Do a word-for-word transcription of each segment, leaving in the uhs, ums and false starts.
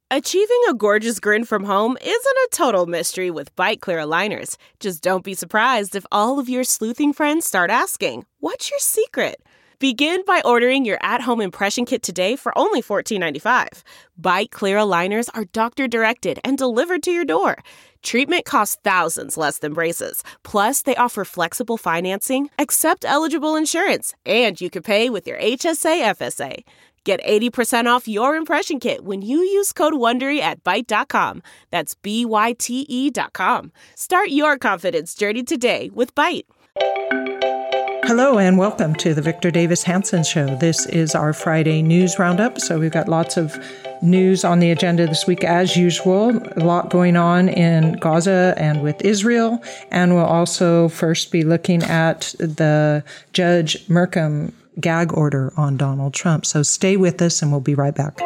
Achieving a gorgeous grin from home isn't a total mystery with Byte Clear aligners. Just don't be surprised if all of your sleuthing friends start asking, "What's your secret?" Begin by ordering your at-home impression kit today for only fourteen ninety-five. Byte Clear aligners are doctor-directed and delivered to your door. Treatment costs thousands less than braces. Plus, they offer flexible financing, accept eligible insurance, and you can pay with your H S A F S A. Get eighty percent off your impression kit when you use code WONDERY at byte dot com. That's B Y T E dot com. Start your confidence journey today with Byte. Hello and welcome to the Victor Davis Hanson Show. This is our Friday news roundup, so we've got lots of news on the agenda this week as usual. A lot going on in Gaza and with Israel, and we'll also first be looking at the Judge Merkham gag order on Donald Trump. So stay with us and we'll be right back.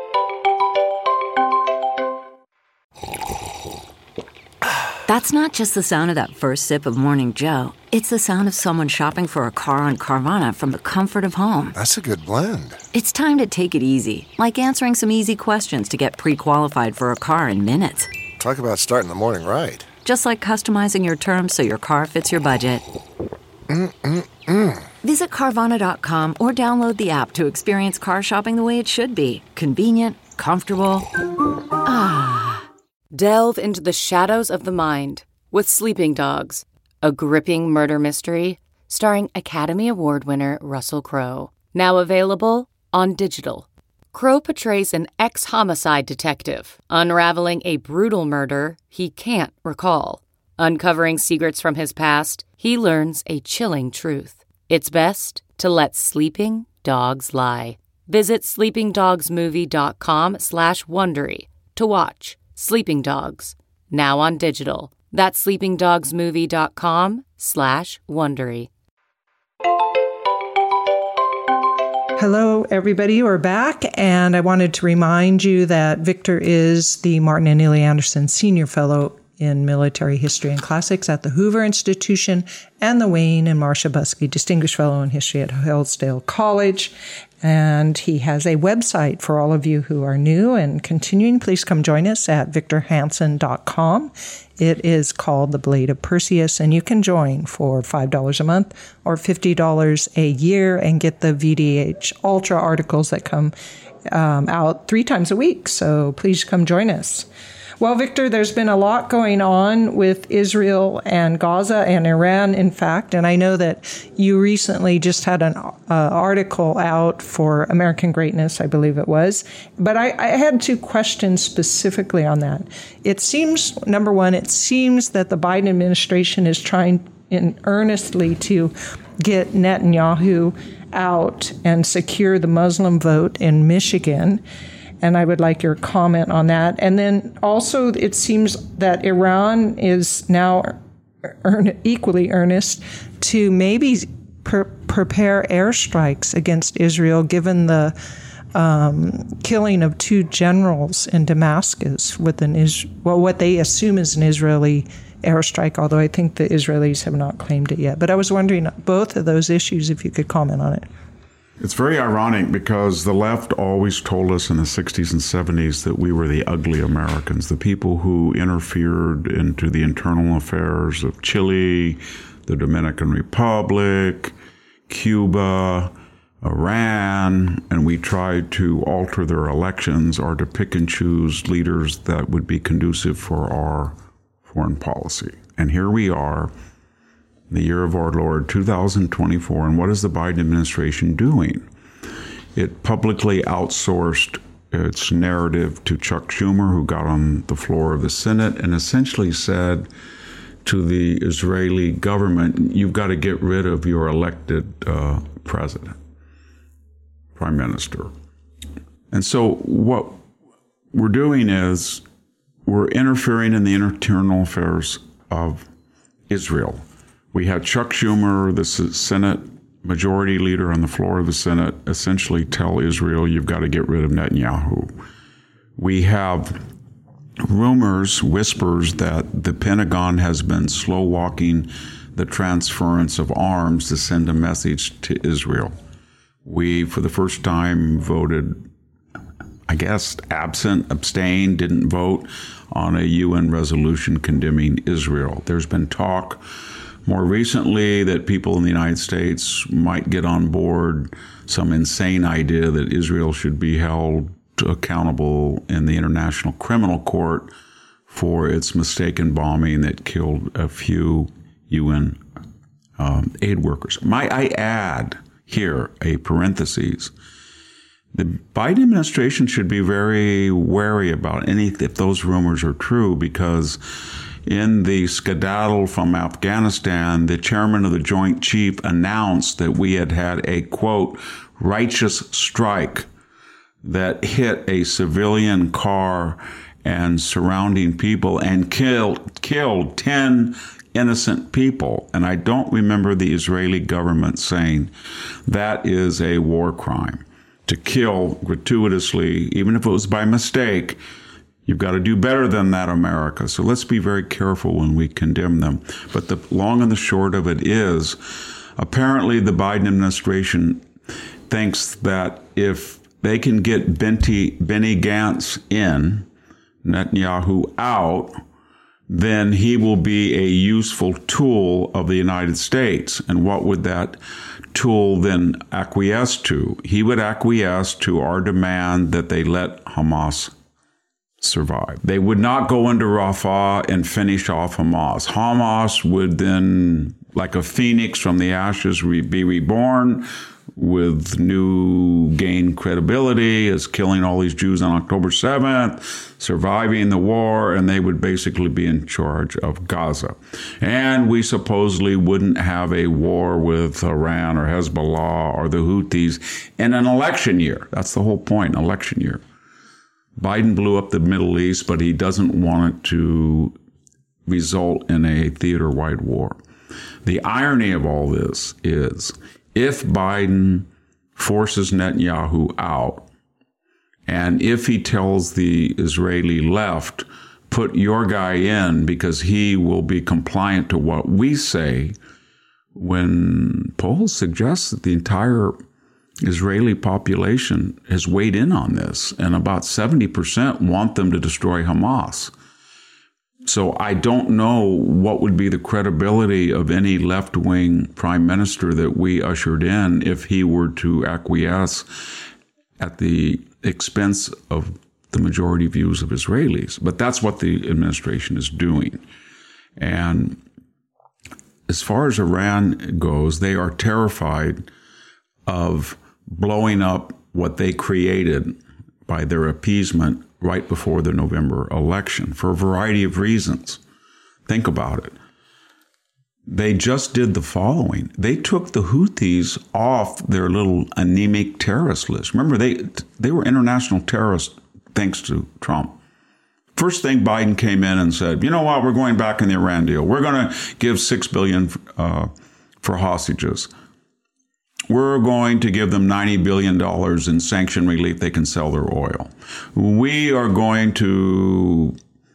That's not just the sound of that first sip of Morning Joe. It's the sound of someone shopping for a car on Carvana from the comfort of home. That's a good blend. It's time to take it easy, like answering some easy questions to get pre-qualified for a car in minutes. Talk about starting the morning right. Just like customizing your terms so your car fits your budget. Mm-mm-mm. Visit Carvana dot com or download the app to experience car shopping the way it should be. Convenient, comfortable. Ah. Delve into the shadows of the mind with Sleeping Dogs, a gripping murder mystery starring Academy Award winner Russell Crowe. Now available on digital. Crowe portrays an ex-homicide detective unraveling a brutal murder he can't recall. Uncovering secrets from his past, he learns a chilling truth. It's best to let sleeping dogs lie. Visit sleeping dogs movie dot com slash Wondery to watch Sleeping Dogs, now on digital. That's sleeping dogs movie dot com slash Wondery. Hello, everybody. We're back, and I wanted to remind you that Victor is the Martin and Neely Anderson Senior Fellow in Military History and Classics at the Hoover Institution and the Wayne and Marcia Buskey Distinguished Fellow in History at Hillsdale College. And he has a website for all of you who are new and continuing. Please come join us at victor hanson dot com. It is called The Blade of Perseus, and you can join for five dollars a month or fifty dollars a year and get the V D H Ultra articles that come um, out three times a week. So please come join us. Well, Victor, there's been a lot going on with Israel and Gaza and Iran, in fact, and I know that you recently just had an uh, article out for American Greatness, I believe it was, but I, I had two questions specifically on that. It seems, number one, it seems that the Biden administration is trying in earnestly to get Netanyahu out and secure the Muslim vote in Michigan. And I would like your comment on that. And then also it seems that Iran is now earn, equally earnest to maybe pre- prepare airstrikes against Israel, given the um, killing of two generals in Damascus with an is well, what they assume is an Israeli airstrike, although I think the Israelis have not claimed it yet. But I was wondering both of those issues, if you could comment on it. It's very ironic because the left always told us in the sixties and seventies that we were the ugly Americans, the people who interfered into the internal affairs of Chile, the Dominican Republic, Cuba, Iran, and we tried to alter their elections or to pick and choose leaders that would be conducive for our foreign policy. And here we are, the year of our Lord, two thousand twenty-four, and what is the Biden administration doing? It publicly outsourced its narrative to Chuck Schumer, who got on the floor of the Senate and essentially said to the Israeli government, you've got to get rid of your elected uh, president, prime minister. And so what we're doing is we're interfering in the internal affairs of Israel. We had Chuck Schumer, the Senate majority leader on the floor of the Senate, essentially tell Israel, you've got to get rid of Netanyahu. We have rumors, whispers that the Pentagon has been slow walking the transference of arms to send a message to Israel. We, for the first time, voted I guess, absent, abstained, didn't vote on a U N resolution condemning Israel. There's been talk more recently that people in the United States might get on board some insane idea that Israel should be held accountable in the International Criminal Court for its mistaken bombing that killed a few U N um, aid workers. Might I add here a parenthesis? The Biden administration should be very wary about any if those rumors are true, because in the skedaddle from Afghanistan, the chairman of the Joint Chief announced that we had had a, quote, righteous strike that hit a civilian car and surrounding people and killed killed ten innocent people. And I don't remember the Israeli government saying that is a war crime. To kill gratuitously, even if it was by mistake, you've got to do better than that, America. So let's be very careful when we condemn them. But the long and the short of it is, apparently the Biden administration thinks that if they can get Benty, Benny Gantz in, Netanyahu out, then he will be a useful tool of the United States. And what would that tool then acquiesce to? He would acquiesce to our demand that they let Hamas survive. They would not go into Rafah and finish off Hamas. Hamas would then, like a phoenix from the ashes, re- be reborn with new gained credibility as killing all these Jews on October seventh, surviving the war, and they would basically be in charge of Gaza. And we supposedly wouldn't have a war with Iran or Hezbollah or the Houthis in an election year. That's the whole point, election year. Biden blew up the Middle East, but he doesn't want it to result in a theater-wide war. The irony of all this is, if Biden forces Netanyahu out, and if he tells the Israeli left, put your guy in because he will be compliant to what we say, when polls suggest that the entire Israeli population has weighed in on this, and about seventy percent want them to destroy Hamas. So I don't know what would be the credibility of any left-wing prime minister that we ushered in if he were to acquiesce at the expense of the majority views of Israelis. But that's what the administration is doing. And as far as Iran goes, they are terrified of blowing up what they created by their appeasement right before the November election for a variety of reasons. Think about it. They just did the following. They took the Houthis off their little anemic terrorist list. Remember, they they were international terrorists thanks to Trump. First thing, Biden came in and said, you know what, we're going back in the Iran deal. We're going to give six billion dollars uh, for hostages. We're going to give them ninety billion dollars in sanction relief. They can sell their oil. We are going to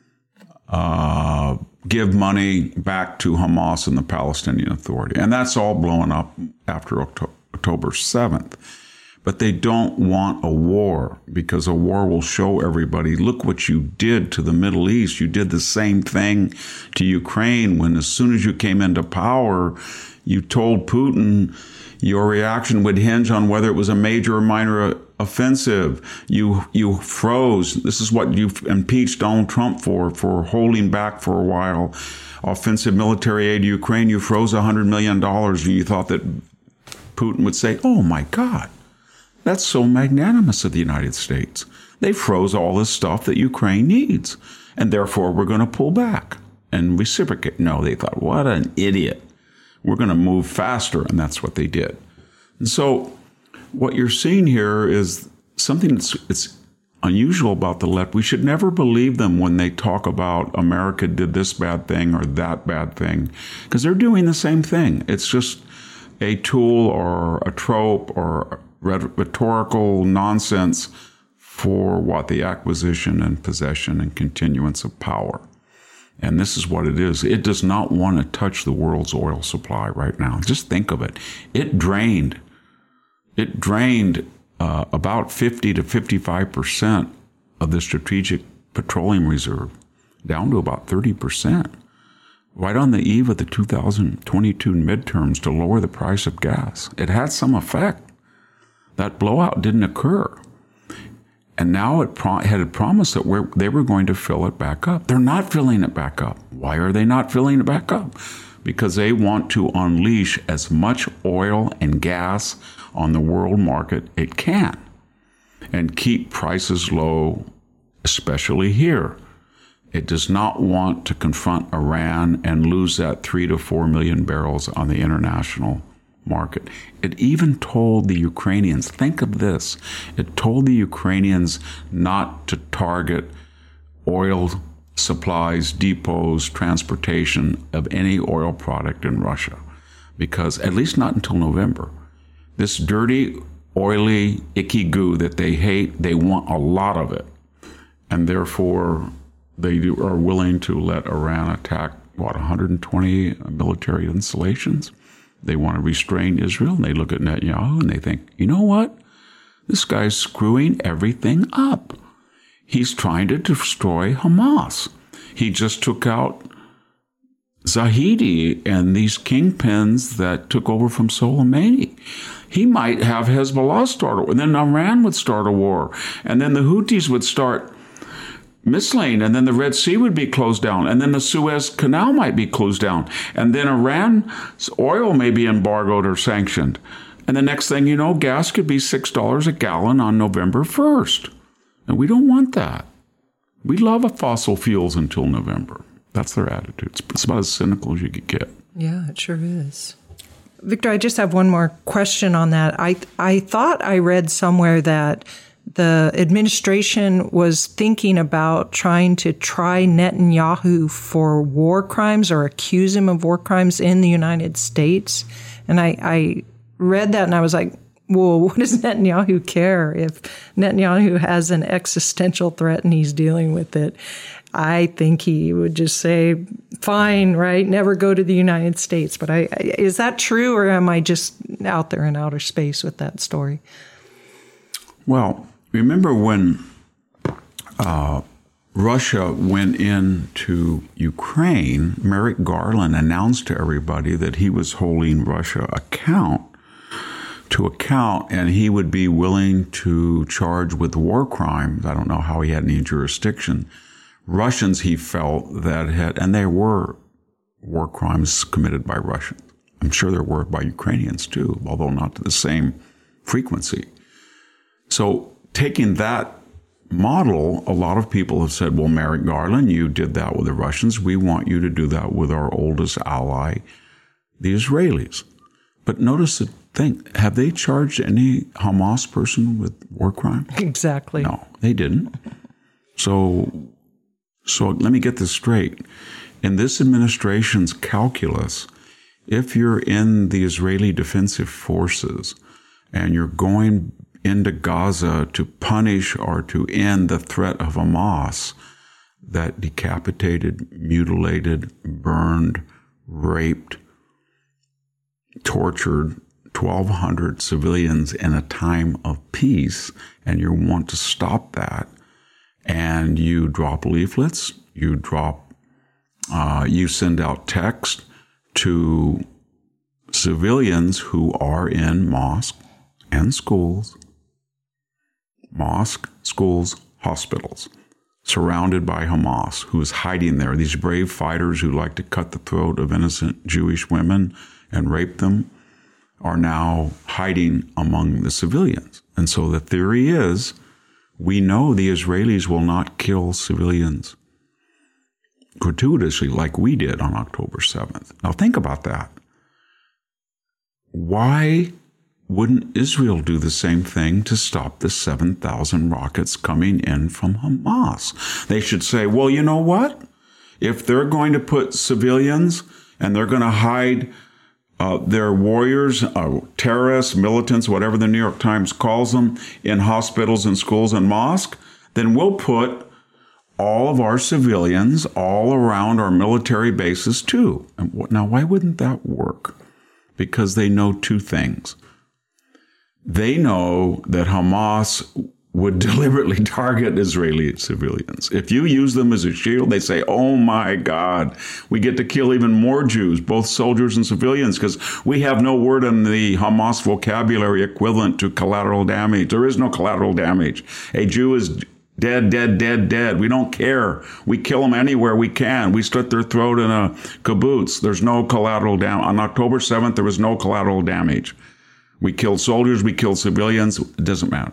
uh, give money back to Hamas and the Palestinian Authority. And that's all blowing up after October seventh. But they don't want a war, because a war will show everybody, look what you did to the Middle East. You did the same thing to Ukraine when, as soon as you came into power, you told Putin your reaction would hinge on whether it was a major or minor offensive. You you froze. This is what you impeached Donald Trump for, for holding back for a while offensive military aid to Ukraine. You froze one hundred million dollars, and you thought that Putin would say, oh, my God, that's so magnanimous of the United States. They froze all this stuff that Ukraine needs, and therefore we're going to pull back and reciprocate. No, they thought, what an idiot. We're going to move faster, and that's what they did. And so what you're seeing here is something that's it's unusual about the left. We should never believe them when they talk about America did this bad thing or that bad thing, because they're doing the same thing. It's just a tool or a trope or rhetorical nonsense for what? The acquisition and possession and continuance of power. And this is what it is. It does not want to touch the world's oil supply right now. Just think of it. It drained, it drained uh, about fifty to fifty-five percent of the strategic petroleum reserve, down to about thirty percent, right on the eve of the two thousand twenty-two midterms to lower the price of gas. It had some effect. That blowout didn't occur. And now it pro- had promised that we're, they were going to fill it back up. They're not filling it back up. Why are they not filling it back up? Because they want to unleash as much oil and gas on the world market it can and keep prices low, especially here. It does not want to confront Iran and lose that three to four million barrels on the international market. It even told the Ukrainians, think of this, it told the Ukrainians not to target oil supplies, depots, transportation of any oil product in Russia, because at least not until November. This dirty, oily, icky goo that they hate, they want a lot of it. And therefore, they are willing to let Iran attack, what, one hundred twenty military installations? They want to restrain Israel, and they look at Netanyahu and they think, you know what? This guy's screwing everything up. He's trying to destroy Hamas. He just took out Zahidi and these kingpins that took over from Soleimani. He might have Hezbollah start a war, and then Iran would start a war, and then the Houthis would start missiling, and then the Red Sea would be closed down, and then the Suez Canal might be closed down, and then Iran's oil may be embargoed or sanctioned. And the next thing you know, gas could be six dollars a gallon on November first. And we don't want that. We love fossil fuels until November. That's their attitude. It's about as cynical as you could get. Yeah, it sure is. Victor, I just have one more question on that. I I thought I read somewhere that the administration was thinking about trying to try Netanyahu for war crimes or accuse him of war crimes in the United States. And I, I read that and I was like, well, what does Netanyahu care if Netanyahu has an existential threat and he's dealing with it? I think he would just say, fine, right? Never go to the United States. But I, I is that true, or am I just out there in outer space with that story? Well, remember when uh, Russia went into Ukraine, Merrick Garland announced to everybody that he was holding Russia account to account, and he would be willing to charge with war crimes. I don't know how he had any jurisdiction. Russians, he felt, that had, and there were war crimes committed by Russians. I'm sure there were by Ukrainians too, although not to the same frequency. So taking that model, a lot of people have said, well, Merrick Garland, you did that with the Russians. We want you to do that with our oldest ally, the Israelis. But notice the thing, have they charged any Hamas person with war crime? Exactly. No, they didn't. So, so let me get this straight. In this administration's calculus, if you're in the Israeli defensive forces and you're going into Gaza to punish or to end the threat of Hamas that decapitated, mutilated, burned, raped, tortured twelve hundred civilians in a time of peace, and you want to stop that, and you drop leaflets, you drop, uh, you send out text to civilians who are in mosques and schools, mosque, schools, hospitals, surrounded by Hamas, who is hiding there. These brave fighters who like to cut the throat of innocent Jewish women and rape them are now hiding among the civilians. And so the theory is, we know the Israelis will not kill civilians gratuitously like we did on October seventh. Now think about that. Why wouldn't Israel do the same thing to stop the seven thousand rockets coming in from Hamas? They should say, well, you know what? If they're going to put civilians and they're going to hide uh, their warriors, uh, terrorists, militants, whatever the New York Times calls them, in hospitals and schools and mosques, then we'll put all of our civilians all around our military bases too. And now, why wouldn't that work? Because they know two things. They know that Hamas would deliberately target Israeli civilians. If you use them as a shield, they say, oh my God, we get to kill even more Jews, both soldiers and civilians, because we have no word in the Hamas vocabulary equivalent to collateral damage. There is no collateral damage. A Jew is dead, dead, dead, dead. We don't care. We kill them anywhere we can. We slit their throat in a kibbutz. There's no collateral damage. On October seventh, there was no collateral damage. We killed soldiers, we killed civilians, it doesn't matter.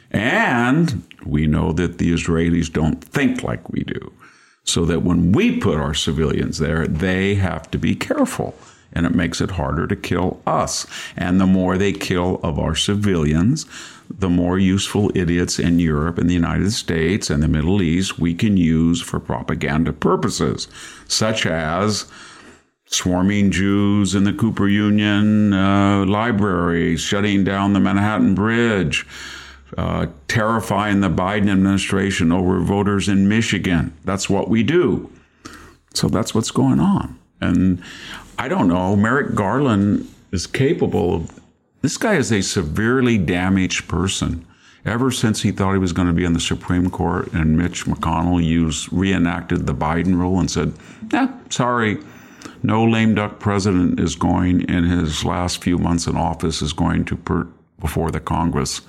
And we know that the Israelis don't think like we do. So that when we put our civilians there, they have to be careful. And it makes it harder to kill us. And the more they kill of our civilians, the more useful idiots in Europe and the United States and the Middle East we can use for propaganda purposes, such as swarming Jews in the Cooper Union uh, library, shutting down the Manhattan Bridge, uh, terrifying the Biden administration over voters in Michigan. That's what we do. So that's what's going on. And I don't know, Merrick Garland is capable of, this guy is a severely damaged person. Ever since he thought he was going to be in the Supreme Court and Mitch McConnell used, reenacted the Biden rule and said, eh, sorry, no lame duck president is going in his last few months in office is going to put before the Congress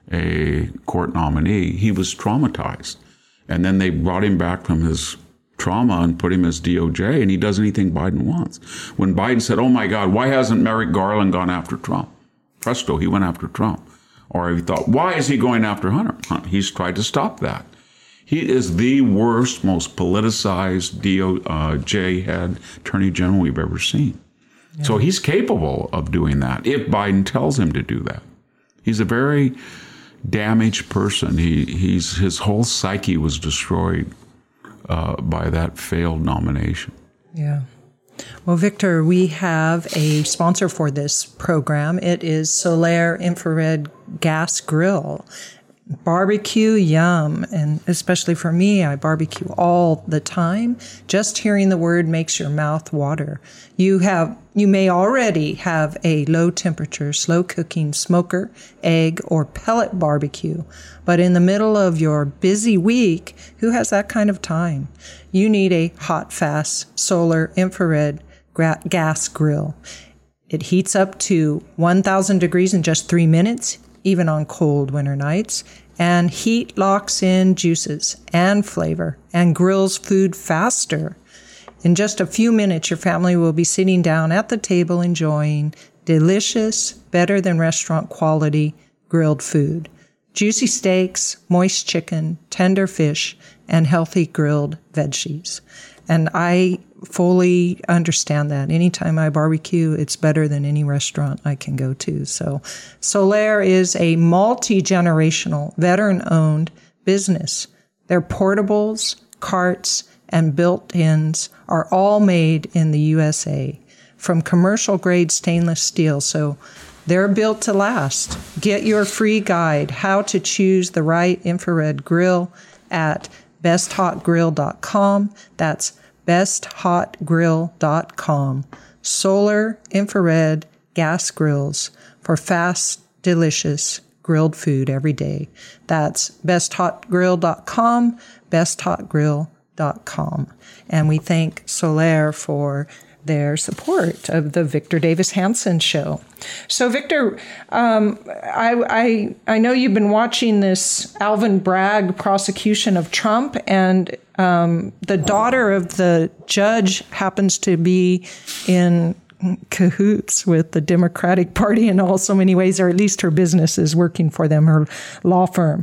a court nominee. He was traumatized. And then they brought him back from his trauma and put him as D O J, and he does anything Biden wants. When Biden said, oh my God, why hasn't Merrick Garland gone after Trump? Presto, he went after Trump. Or he thought, why is he going after Hunter? He's tried to stop that. He is the worst, most politicized D O J head attorney general we've ever seen. Yeah. So he's capable of doing that if Biden tells him to do that. He's a very damaged person. He he's his whole psyche was destroyed uh, by that failed nomination. Yeah. Well, Victor, we have a sponsor for this program. It is Solaire Infrared Gas Grill. Barbecue, yum. And especially for me, I barbecue all the time. Just hearing the word makes your mouth water. You have, you may already have a low temperature, slow cooking smoker, egg, or pellet barbecue. But in the middle of your busy week, who has that kind of time? You need a hot, fast, solar infrared gra- gas grill. It heats up to one thousand degrees in just three minutes. Even on cold winter nights, and heat locks in juices and flavor and grills food faster. In just a few minutes, your family will be sitting down at the table enjoying delicious, better than restaurant quality grilled food. Juicy steaks, moist chicken, tender fish, and healthy grilled veggies. And I fully understand that. Anytime I barbecue, it's better than any restaurant I can go to. So Solaire is a multi-generational, veteran-owned business. Their portables, carts, and built-ins are all made in the U S A from commercial-grade stainless steel. So they're built to last. Get your free guide, How to Choose the Right Infrared Grill, at best hot grill dot com. That's best hot grill dot com. Solar infrared gas grills for fast, delicious grilled food every day. That's best hot grill dot com, best hot grill dot com. And we thank Solaire for their support of the Victor Davis Hanson Show. So, Victor, um, I, I I know you've been watching this Alvin Bragg prosecution of Trump, and um, the daughter of the judge happens to be in cahoots with the Democratic Party in all so many ways, or at least her business is working for them, her law firm.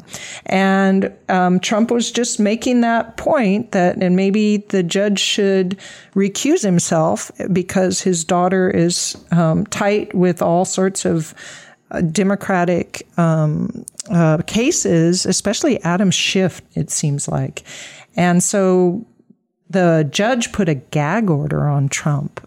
And um, Trump was just making that point that, and maybe the judge should recuse himself because his daughter is um, tight with all sorts of uh, Democratic um, uh, cases, especially Adam Schiff, it seems like. And so the judge put a gag order on Trump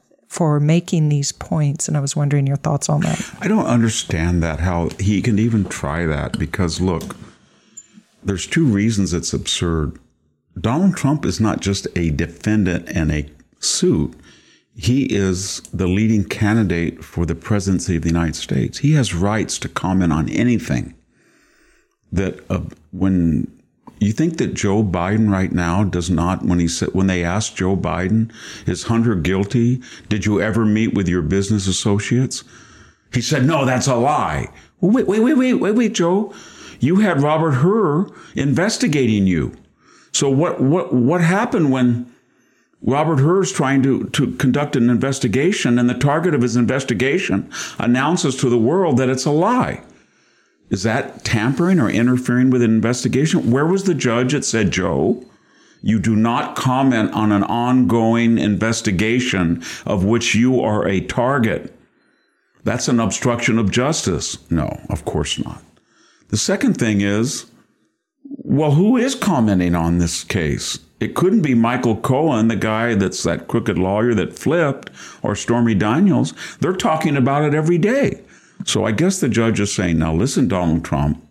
for making these points, and I was wondering your thoughts on that. I don't understand that, how he can even try that, because look, there's two reasons it's absurd. Donald Trump is not just a defendant in a suit. he is the leading candidate for the presidency of the United States. He has rights to comment on anything. That uh, when you think that Joe Biden right now does not, when he said, when they asked Joe Biden, is Hunter guilty? Did you ever meet with your business associates? He said, no, that's a lie. Well, wait, wait, wait, wait, wait, wait, Joe. You had Robert Hur investigating you. So what, what, what happened when Robert Hur is trying to, to conduct an investigation and the target of his investigation announces to the world that it's a lie? Is that tampering or interfering with an investigation? Where was the judge that said, Joe, you do not comment on an ongoing investigation of which you are a target? That's an obstruction of justice. No, of course not. The second thing is, well, who is commenting on this case? It couldn't be Michael Cohen, the guy that's that crooked lawyer that flipped, or Stormy Daniels. They're talking about it every day. So I guess the judge is saying, now listen, Donald Trump,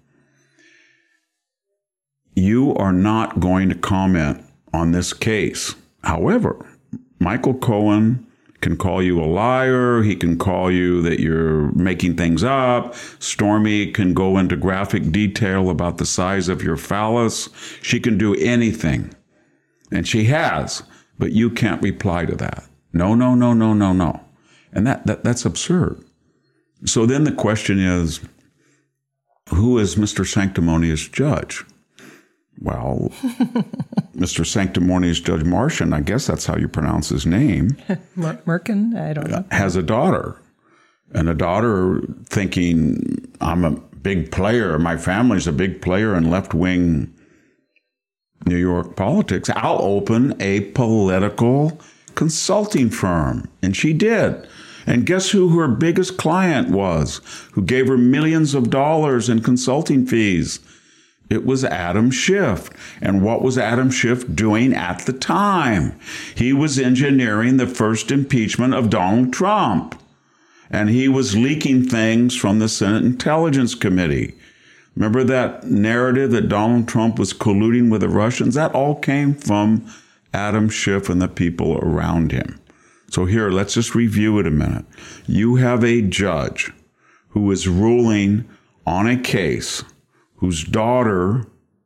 you are not going to comment on this case. However, Michael Cohen can call you a liar. He can call you that you're making things up. Stormy can go into graphic detail about the size of your phallus. She can do anything. And she has, but you can't reply to that. No, no, no, no, no, no. And that, that that's absurd. So then the question is, who is Mister Sanctimonious Judge? Well, Mister Sanctimonious Judge Martian, I guess that's how you pronounce his name. Merkin? I don't know. Has a daughter. And a daughter thinking, I'm a big player. My family's a big player in left-wing New York politics. I'll open a political consulting firm. And she did. And guess who her biggest client was, who gave her millions of dollars in consulting fees? It was Adam Schiff. And what was Adam Schiff doing at the time? He was engineering the first impeachment of Donald Trump. And he was leaking things from the Senate Intelligence Committee. Remember that narrative that Donald Trump was colluding with the Russians? That all came from Adam Schiff and the people around him. So here, let's just review it a minute. You have a judge who is ruling on a case whose daughter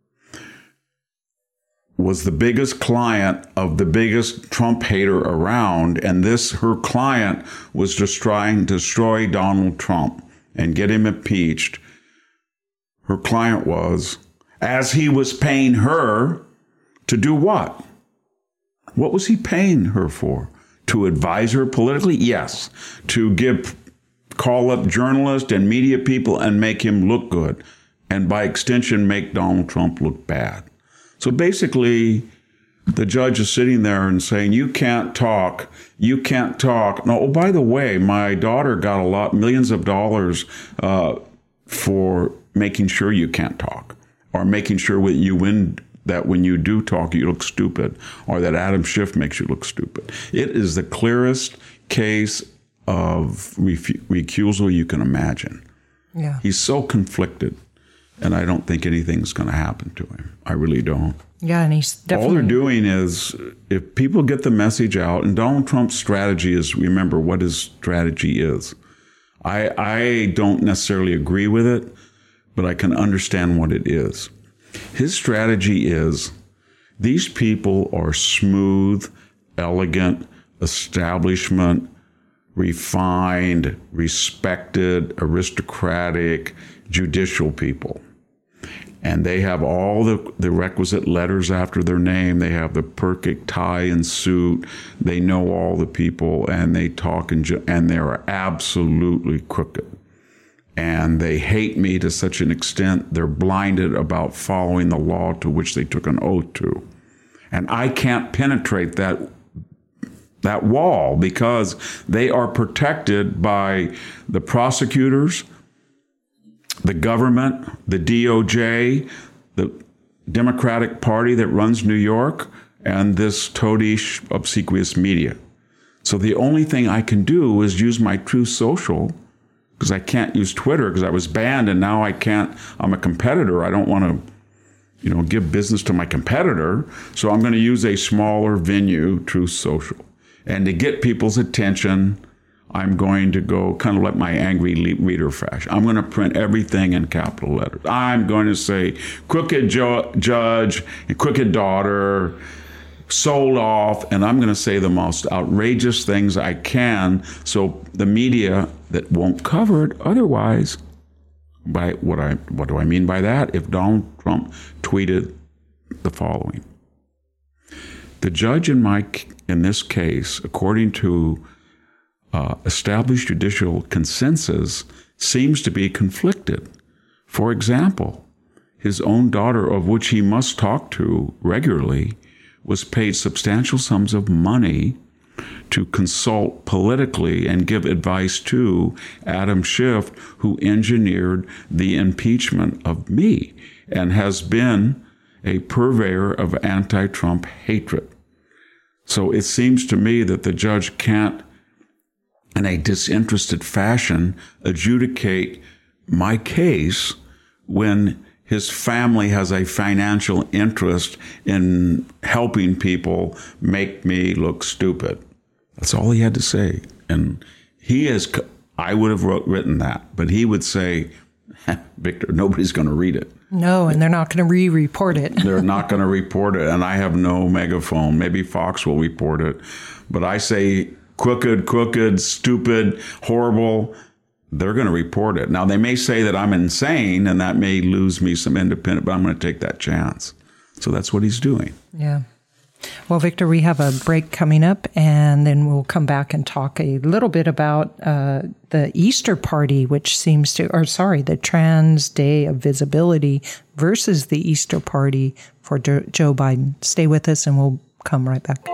was the biggest client of the biggest Trump hater around, and this, her client, was just trying to destroy Donald Trump and get him impeached. Her client was, as he was paying her to do what? What was he paying her for? To advise her politically? Yes. To give, call up journalists and media people and make him look good. And by extension, make Donald Trump look bad. So basically, the judge is sitting there and saying, you can't talk. You can't talk. No, oh, by the way, my daughter got a lot, millions of dollars uh, for making sure you can't talk, or making sure when you win that when you do talk, you look stupid, or that Adam Schiff makes you look stupid. It is the clearest case of refu- recusal you can imagine. Yeah. He's so conflicted, and I don't think anything's going to happen to him. I really don't. Yeah, and he's definitely... All they're doing is, if people get the message out, and Donald Trump's strategy is, remember what his strategy is. I, I don't necessarily agree with it, but I can understand what it is. His strategy is, these people are smooth, elegant, establishment, refined, respected, aristocratic, judicial people. And they have all the, the requisite letters after their name. They have the perfect tie and suit. They know all the people, and they talk, and, ju- and they are absolutely crooked. And they hate me to such an extent, they're blinded about following the law to which they took an oath to. And I can't penetrate that, that wall, because they are protected by the prosecutors, the government, the D O J, the Democratic Party that runs New York, and this toadish, obsequious media. So the only thing I can do is use my Truth Social, because I can't use Twitter because I was banned, and now I can't. I'm a competitor. I don't want to, you know, give business to my competitor. So I'm going to use a smaller venue, Truth Social. And to get people's attention, I'm going to go kind of like my angry reader fashion. I'm going to print everything in capital letters. I'm going to say crooked jo- judge and crooked daughter, sold off, and I'm going to say the most outrageous things I can so the media that won't cover it otherwise. By what I what do I mean by that? If Donald Trump tweeted the following: the judge in my in this case, according to uh, established judicial consensus, seems to be conflicted. For example, his own daughter, of which he must talk to regularly, was paid substantial sums of money to consult politically and give advice to Adam Schiff, who engineered the impeachment of me and has been a purveyor of anti-Trump hatred. So it seems to me that the judge can't, in a disinterested fashion, adjudicate my case when his family has a financial interest in helping people make me look stupid. That's all he had to say. And he is, I would have wrote, written that, but he would say, Victor, nobody's going to read it. No, and they're not going to re-report it. They're not going to report it, and I have no megaphone. Maybe Fox will report it. But I say crooked, crooked, stupid, horrible, they're going to report it. Now, they may say that I'm insane, and that may lose me some independent, but I'm going to take that chance. So that's what he's doing. Yeah. Well, Victor, we have a break coming up, and then we'll come back and talk a little bit about uh, the Easter party, which seems to, or sorry, the Trans Day of Visibility versus the Easter party for jo- Joe Biden. Stay with us, and we'll come right back.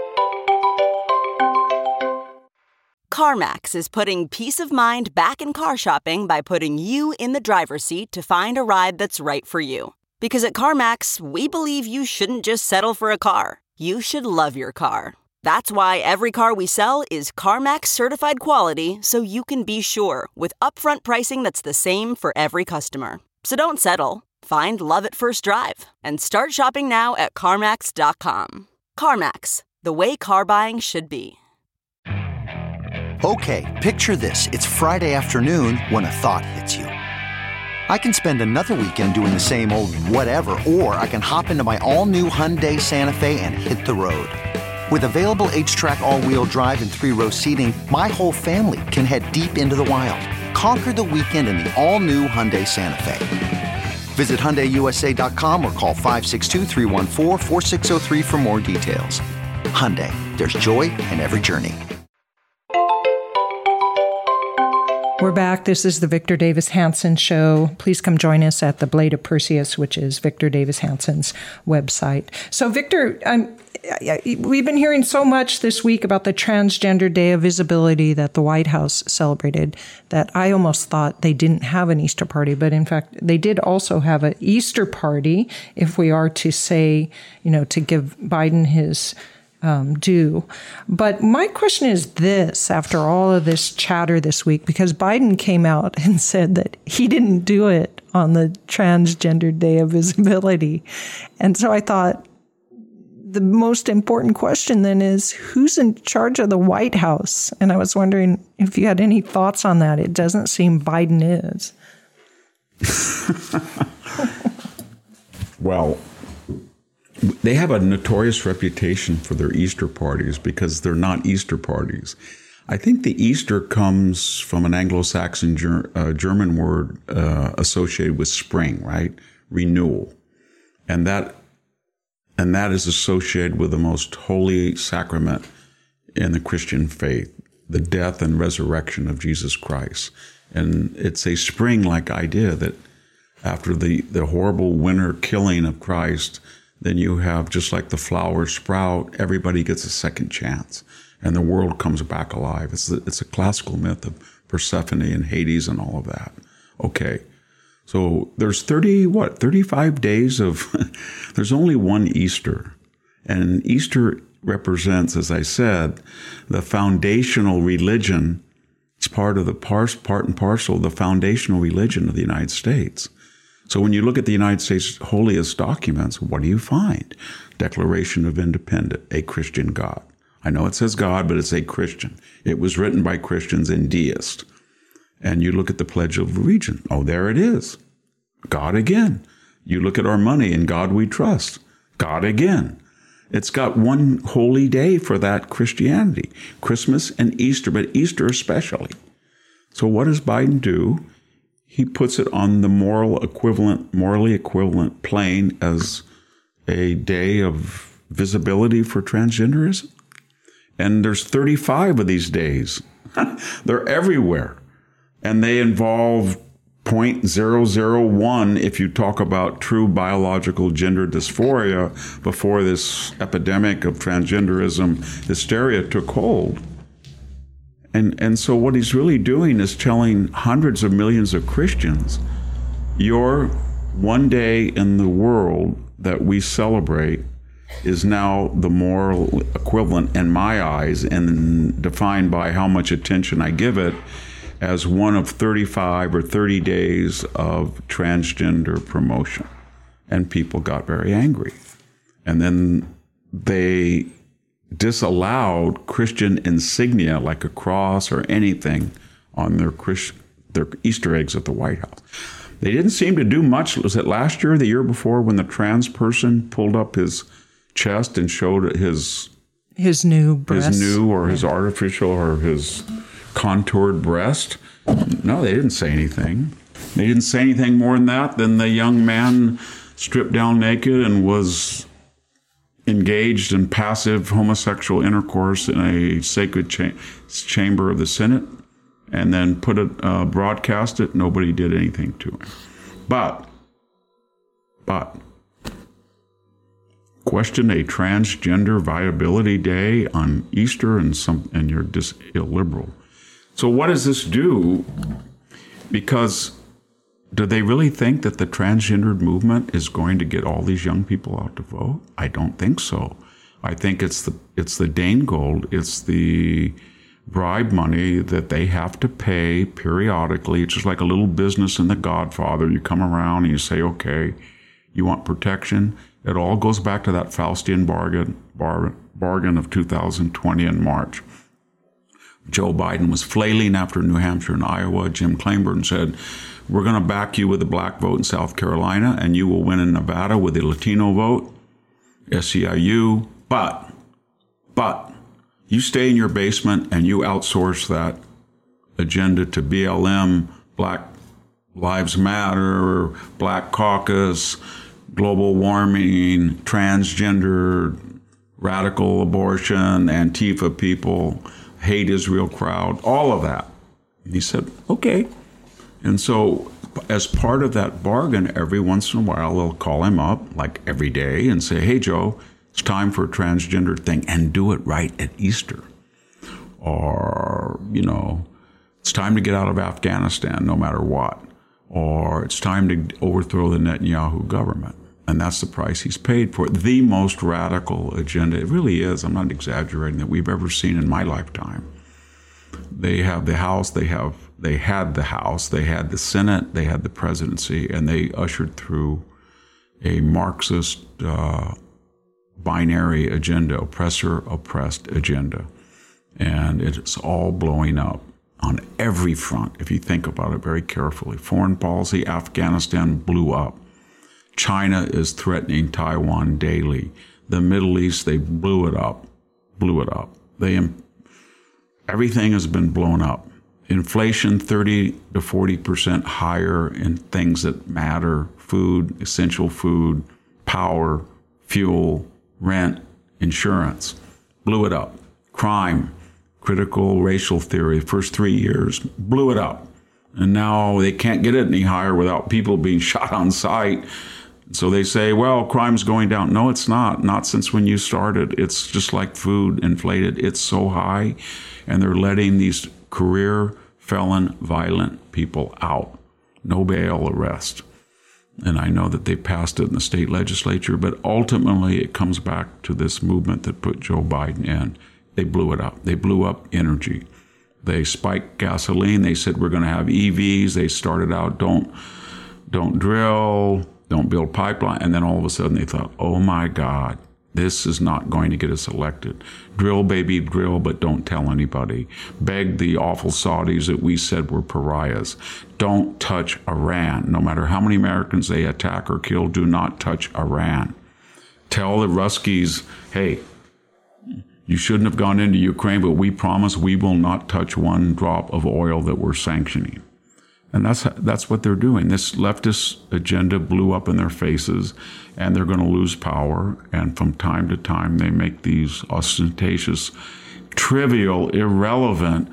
CarMax is putting peace of mind back in car shopping by putting you in the driver's seat to find a ride that's right for you. Because at CarMax, we believe you shouldn't just settle for a car. You should love your car. That's why every car we sell is CarMax certified quality, so you can be sure with upfront pricing that's the same for every customer. So don't settle. Find love at first drive and start shopping now at CarMax dot com. CarMax, the way car buying should be. Okay, picture this. It's Friday afternoon when a thought hits you. I can spend another weekend doing the same old whatever, or I can hop into my all-new Hyundai Santa Fe and hit the road. With available H-Track all-wheel drive and three-row seating, my whole family can head deep into the wild. Conquer the weekend in the all-new Hyundai Santa Fe. Visit Hyundai U S A dot com or call five six two, three one four, four six zero three for more details. Hyundai, there's joy in every journey. We're back. This is the Victor Davis Hanson Show. Please come join us at the Blade of Perseus, which is Victor Davis Hanson's website. So, Victor, um, we've been hearing so much this week about the Transgender Day of Visibility that the White House celebrated that I almost thought they didn't have an Easter party. But in fact, they did also have an Easter party, if we are to say, you know, to give Biden his Um, do. But my question is this, after all of this chatter this week, because Biden came out and said that he didn't do it on the Transgender Day of Visibility. And so I thought the most important question then is, who's in charge of the White House? And I was wondering if you had any thoughts on that. It doesn't seem Biden is. Well, they have a notorious reputation for their Easter parties because they're not Easter parties. I think the Easter comes from an Anglo-Saxon ger- uh, German word uh, associated with spring, right? Renewal. And that and that is associated with the most holy sacrament in the Christian faith, the death and resurrection of Jesus Christ. And it's a spring-like idea that after the, the horrible winter killing of Christ, then you have, just like the flowers sprout, everybody gets a second chance, and the world comes back alive. It's a, it's a classical myth of Persephone and Hades and all of that. Okay, so there's thirty, what, thirty-five days of, there's only one Easter, and Easter represents, as I said, the foundational religion. It's part of the part, part and parcel of the foundational religion of the United States. So when you look at the United States' holiest documents, what do you find? Declaration of Independence, a Christian God. I know it says God, but it's a Christian. It was written by Christians and deists. And you look at the Pledge of Allegiance. Oh, there it is. God again. You look at our money, in God we trust. God again. It's got one holy day for that Christianity, Christmas and Easter, but Easter especially. So what does Biden do? He puts it on the moral equivalent, morally equivalent plane as a day of visibility for transgenderism. And there's thirty-five of these days. They're everywhere. And they involve zero point zero zero one if you talk about true biological gender dysphoria before this epidemic of transgenderism hysteria took hold. And and so what he's really doing is telling hundreds of millions of Christians, your one day in the world that we celebrate is now the moral equivalent in my eyes and defined by how much attention I give it as one of thirty-five or thirty days of transgender promotion. And people got very angry. And then they disallowed Christian insignia like a cross or anything on their Christ, their Easter eggs at the White House. They didn't seem to do much. Was it last year or the year before when the trans person pulled up his chest and showed his his new breast, his new or his artificial or his contoured breast? No, they didn't say anything. They didn't say anything more than that. Then the young man stripped down naked and was engaged in passive homosexual intercourse in a sacred cha- chamber of the Senate, and then put it, uh, broadcast it. Nobody did anything to him. But, but, question a transgender viability day on Easter and some, and you're just illiberal. So what does this do? Because do they really think that the transgendered movement is going to get all these young people out to vote? I don't think so. I think it's the it's the Dane Gold, it's the bribe money that they have to pay periodically. It's just like a little business in The Godfather. You come around and you say, okay, you want protection? It all goes back to that Faustian bargain, bar, bargain of two thousand twenty in March. Joe Biden was flailing after New Hampshire and Iowa. Jim Clyburn said, we're going to back you with the black vote in South Carolina, and you will win in Nevada with the Latino vote, S E I U. But, but, you stay in your basement and you outsource that agenda to B L M, Black Lives Matter, Black Caucus, global warming, transgender, radical abortion, Antifa people, hate Israel crowd, all of that. And he said, okay. And so as part of that bargain, every once in a while, they'll call him up, like every day, and say, hey, Joe, it's time for a transgender thing, and do it right at Easter. Or, you know, it's time to get out of Afghanistan no matter what. Or it's time to overthrow the Netanyahu government. And that's the price he's paid for it. The most radical agenda, it really is, I'm not exaggerating, that we've ever seen in my lifetime. They have the House, they have, they had the House, they had the Senate, they had the presidency, and they ushered through a Marxist uh, binary agenda, oppressor-oppressed agenda. And it's all blowing up on every front, if you think about it very carefully. Foreign policy, Afghanistan blew up. China is threatening Taiwan daily. The Middle East, they blew it up, blew it up. They, everything has been blown up. Inflation, thirty to forty percent higher in things that matter, food, essential food, power, fuel, rent, insurance. Blew it up. Crime, critical racial theory, first three years, blew it up. And now they can't get it any higher without people being shot on sight. So they say, well, crime's going down. No, it's not. Not since when you started. It's just like food inflated. It's so high. And they're letting these career felon violent people out. No bail arrest. And I know that they passed it in the state legislature, but ultimately it comes back to this movement that put Joe Biden in. They blew it up. They blew up energy. They spiked gasoline. They said, we're going to have E Vs. They started out, don't, don't drill, don't build pipeline. And then all of a sudden they thought, oh my God, This is not going to get us elected. Drill, baby, drill, but don't tell anybody. Beg the awful Saudis that we said were pariahs. Don't touch Iran. No matter how many Americans they attack or kill, do not touch Iran. Tell the Ruskies, hey, you shouldn't have gone into Ukraine, but we promise we will not touch one drop of oil that we're sanctioning. And that's that's what they're doing. This leftist agenda blew up in their faces, and they're going to lose power. And from time to time, they make these ostentatious, trivial, irrelevant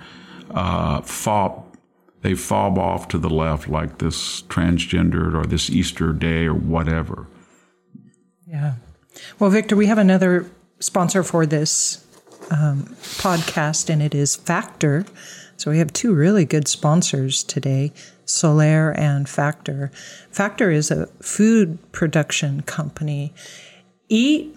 uh, fob. They fob off to the left, like this transgendered or this Easter Day or whatever. Yeah. Well, Victor, we have another sponsor for this um, podcast, and it is Factor. So we have two really good sponsors today, Solaire and Factor. Factor is a food production company. Eat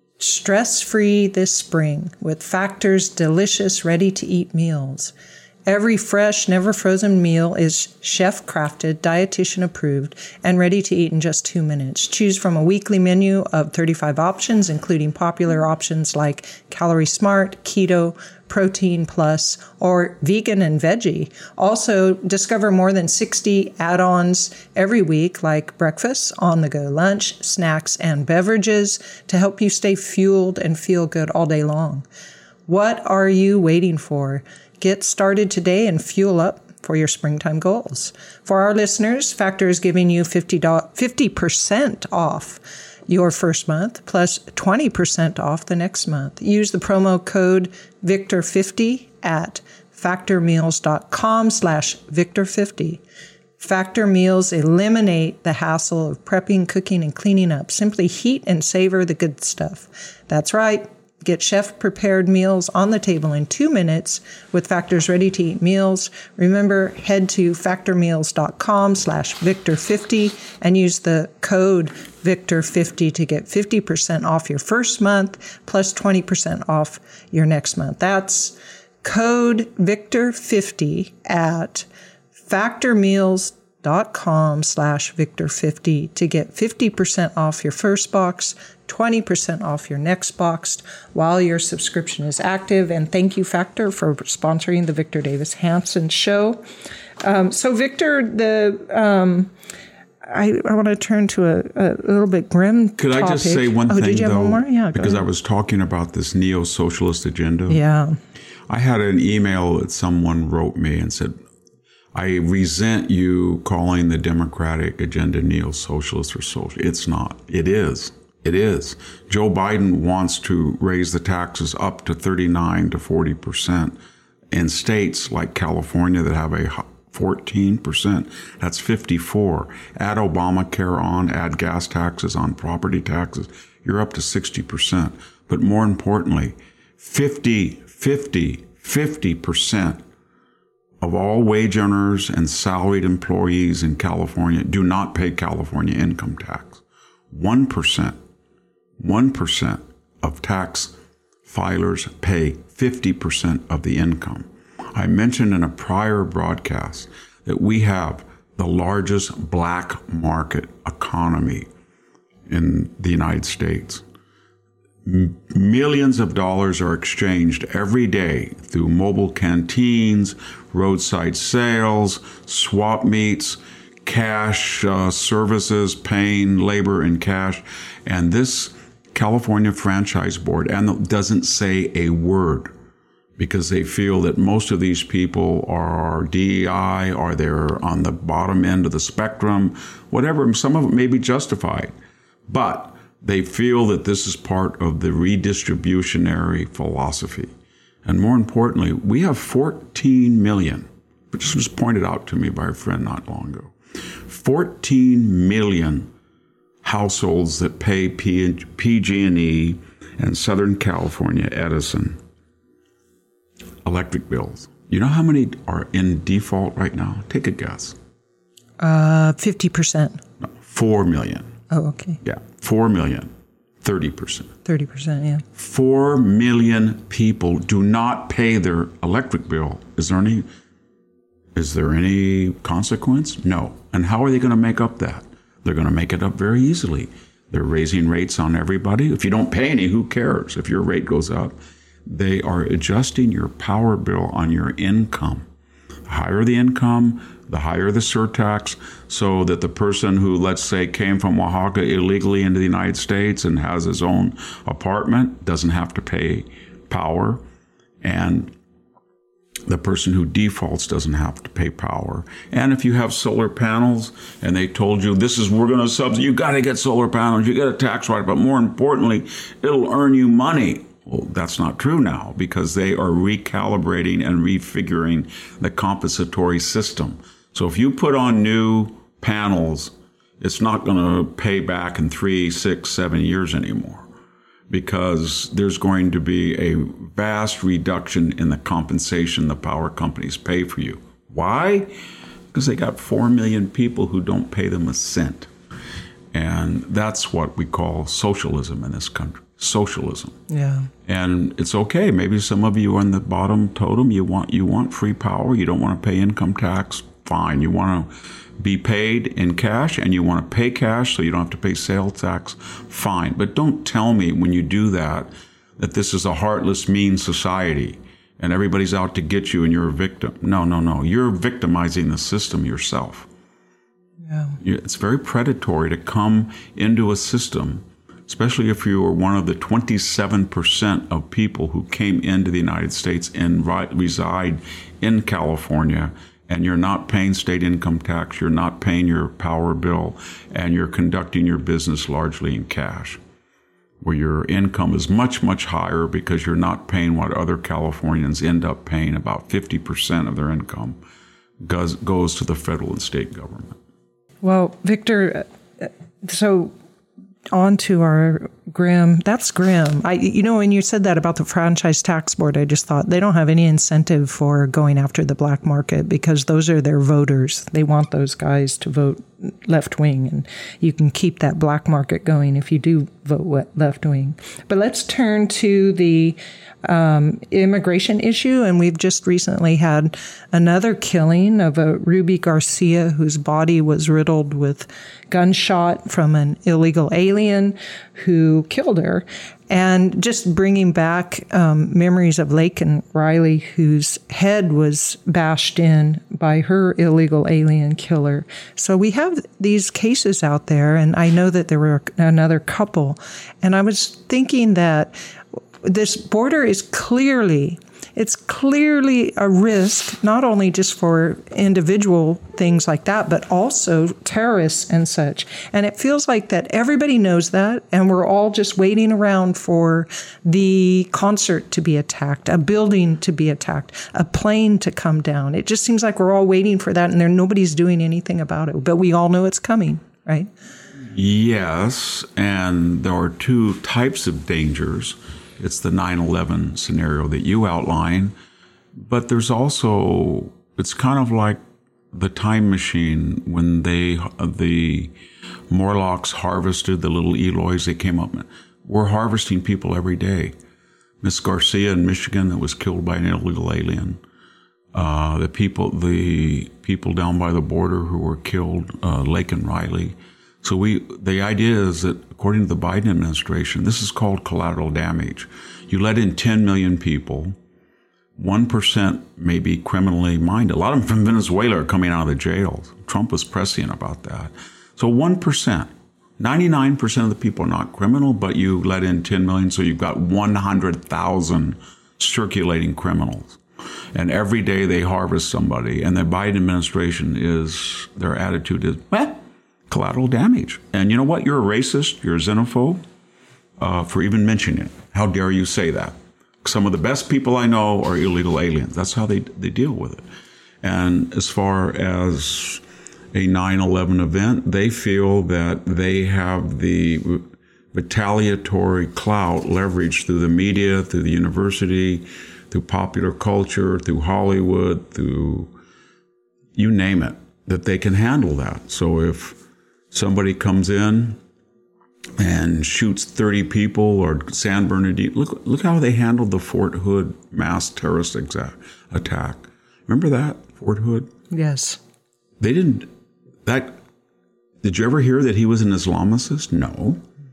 stress-free this spring with Factor's delicious, ready-to-eat meals. Every fresh, never frozen meal is chef-crafted, dietitian-approved, and ready to eat in just two minutes. Choose from a weekly menu of thirty-five options, including popular options like Calorie Smart, Keto, Protein Plus, or Vegan and Veggie. Also, discover more than sixty add-ons every week, like breakfast, on-the-go lunch, snacks, and beverages to help you stay fueled and feel good all day long. What are you waiting for? Get started today and fuel up for your springtime goals. For our listeners, Factor is giving you fifty percent off your first month plus twenty percent off the next month. Use the promo code Victor fifty at factormeals.com slash Victor50. Factor meals eliminate the hassle of prepping, cooking, and cleaning up. Simply heat and savor the good stuff. That's right. Get chef-prepared meals on the table in two minutes with Factor's ready-to-eat meals. Remember, head to factormeals.com slash Victor50 and use the code Victor fifty to get fifty percent off your first month plus twenty percent off your next month. That's code Victor fifty at factormeals.com slash Victor50 to get fifty percent off your first box, twenty percent off your next box while your subscription is active. And thank you, Factor, for sponsoring the Victor Davis Hanson Show. Um, so, Victor, the um, I, I want to turn to a, a little bit grim Could topic. I just say one oh, thing, did you have though? One more? Yeah, because ahead. I was talking about this neo-socialist agenda. Yeah. I had an email that someone wrote me and said, I resent you calling the Democratic agenda neo-socialist or social. It's not. It is. It is. Joe Biden wants to raise the taxes up to thirty-nine to forty percent in states like California that have a fourteen percent. That's fifty-four. Add Obamacare on, add gas taxes on, property taxes. You're up to sixty percent. But more importantly, fifty, fifty, fifty percent of all wage earners and salaried employees in California do not pay California income tax. one percent, one percent of tax filers pay fifty percent of the income. I mentioned in a prior broadcast that we have the largest black market economy in the United States. M- millions of dollars are exchanged every day through mobile canteens, roadside sales, swap meets, cash uh, services, paying labor in cash. And this California Franchise Board and doesn't say a word because they feel that most of these people are D E I or they're on the bottom end of the spectrum, whatever. Some of it may be justified, but they feel that this is part of the redistributionary philosophy. And more importantly, we have fourteen million, which was pointed out to me by a friend not long ago, fourteen million households that pay P G and E and Southern California Edison electric bills. You know how many are in default right now? Take a guess. Uh, fifty percent. No, four million. Oh, okay. Yeah, four million, thirty percent. thirty percent, yeah. Four million people do not pay their electric bill. Is there any, is there any consequence? No. And how are they going to make up that? They're going to make it up very easily. They're raising rates on everybody. If you don't pay any, who cares if your rate goes up? They are adjusting your power bill on your income. The higher the income, the higher the surtax, so that the person who, let's say, came from Oaxaca illegally into the United States and has his own apartment doesn't have to pay power, and the person who defaults doesn't have to pay power. And if you have solar panels and they told you, this is, we're going to subsidize, you got to get solar panels, you get a tax write-up, but more importantly, it'll earn you money. Well, that's not true now, because they are recalibrating and refiguring the compensatory system. So if you put on new panels, it's not going to pay back in three, six, seven years anymore, because there's going to be a vast reduction in the compensation the power companies pay for you. Why? Because they got four million people who don't pay them a cent. And that's what we call socialism in this country. Socialism. Yeah. And it's okay. Maybe some of you on the bottom totem, you want you want free power, you don't want to pay income tax, fine. You want to be paid in cash and you want to pay cash so you don't have to pay sales tax, fine. But don't tell me when you do that that this is a heartless, mean society and everybody's out to get you and you're a victim. No, no, no. You're victimizing the system yourself. Yeah. It's very predatory to come into a system, especially if you were one of the twenty-seven percent of people who came into the United States and reside in California, and you're not paying state income tax, you're not paying your power bill, and you're conducting your business largely in cash, where your income is much, much higher because you're not paying what other Californians end up paying. About fifty percent of their income goes, goes to the federal and state government. Well, Victor, so on to our grim, that's grim. I, you know, when you said that about the Franchise Tax Board, I just thought they don't have any incentive for going after the black market, because those are their voters. They want those guys to vote left wing, and you can keep that black market going if you do vote left wing. But let's turn to the um, immigration issue. And we've just recently had another killing of a Ruby Garcia, whose body was riddled with gunshot from an illegal alien who killed her. And just bringing back um, memories of Laken Riley, whose head was bashed in by her illegal alien killer. So we have these cases out there, and I know that there were another couple. And I was thinking that this border is clearly, it's clearly a risk, not only just for individual things like that, but also terrorists and such. And it feels like that everybody knows that, and we're all just waiting around for the concert to be attacked, a building to be attacked, a plane to come down. It just seems like we're all waiting for that, and there nobody's doing anything about it. But we all know it's coming, right? Yes, and there are two types of dangers. It's the nine eleven scenario that you outline, but there's also, it's kind of like the time machine when they, the Morlocks harvested the little Eloys, they came up, we're harvesting people every day. Miss Garcia in Michigan that was killed by an illegal alien. Uh, the people, the people down by the border who were killed, uh, Laken Riley. So we, the idea is that according to the Biden administration, this is called collateral damage. You let in ten million people, one percent may be criminally minded. A lot of them from Venezuela are coming out of the jails. Trump was prescient about that. So one percent, ninety-nine percent of the people are not criminal, but you let in ten million, so you've got one hundred thousand circulating criminals. And every day they harvest somebody, and the Biden administration is, their attitude is, well, collateral damage. And you know what? You're a racist. You're a xenophobe uh, for even mentioning it. How dare you say that? Some of the best people I know are illegal aliens. That's how they, they deal with it. And as far as a nine eleven event, they feel that they have the retaliatory clout leveraged through the media, through the university, through popular culture, through Hollywood, through you name it, that they can handle that. So if somebody comes in and shoots thirty people, or San Bernardino. Look, look how they handled the Fort Hood mass terrorist exa- attack. Remember that, Fort Hood? Yes. They didn't, that, did you ever hear that he was an Islamicist? No.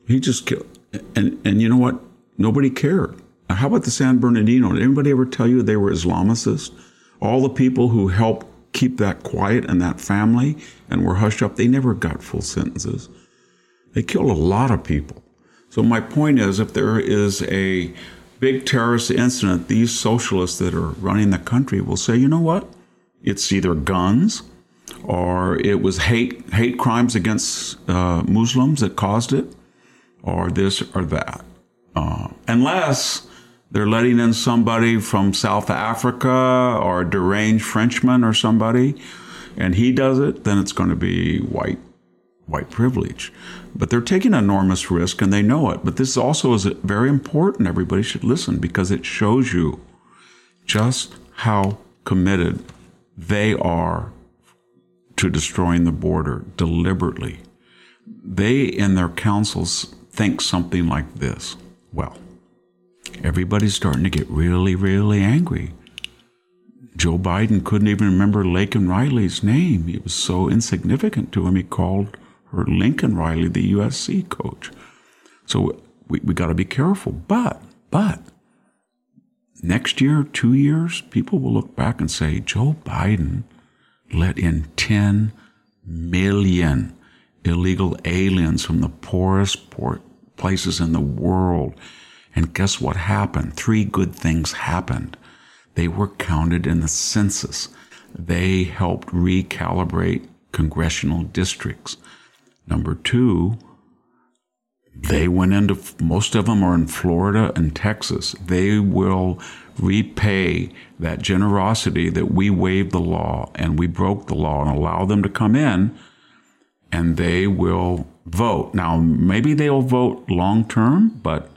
He just killed. And, and you know what? Nobody cared. How about the San Bernardino? Did anybody ever tell you they were Islamicists? All the people who helped keep that quiet and that family and were hushed up, they never got full sentences. They killed a lot of people. So my point is, if there is a big terrorist incident, these socialists that are running the country will say, you know what? It's either guns or it was hate hate crimes against uh, Muslims that caused it, or this or that. Uh, unless they're letting in somebody from South Africa or a deranged Frenchman or somebody, and he does it, then it's going to be white white privilege. But they're taking an enormous risk, and they know it. But this also is very important. Everybody should listen, because it shows you just how committed they are to destroying the border deliberately. They, in their councils, think something like this. Well, everybody's starting to get really, really angry. Joe Biden couldn't even remember Laken Riley's name. It was so insignificant to him, he called her Lincoln Riley, the U S C coach. So we, we got to be careful. But, but, next year, two years, people will look back and say, Joe Biden let in ten million illegal aliens from the poorest port places in the world. And guess what happened? Three good things happened. They were counted in the census. They helped recalibrate congressional districts. Number two, they went into, most of them are in Florida and Texas. They will repay that generosity that we waived the law and we broke the law and allow them to come in, and they will vote. Now, maybe they'll vote long term, but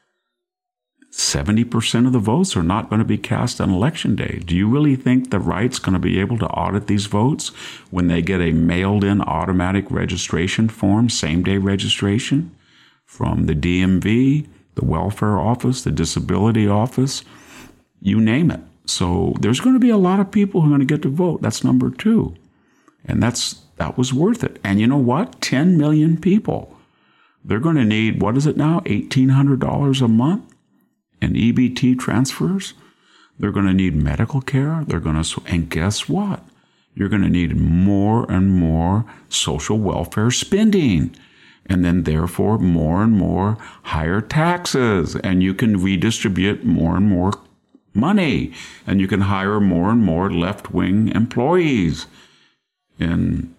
seventy percent of the votes are not going to be cast on election day. Do you really think the right's going to be able to audit these votes when they get a mailed-in automatic registration form, same-day registration, from the D M V, the welfare office, the disability office, you name it? So there's going to be a lot of people who are going to get to vote. That's number two. And that's that was worth it. And you know what? ten million people. They're going to need, what is it now, eighteen hundred dollars a month in E B T transfers? They're going to need medical care. They're going to, and guess what? You're going to need more and more social welfare spending. And then, therefore, more and more higher taxes. And you can redistribute more and more money. And you can hire more and more left-wing employees in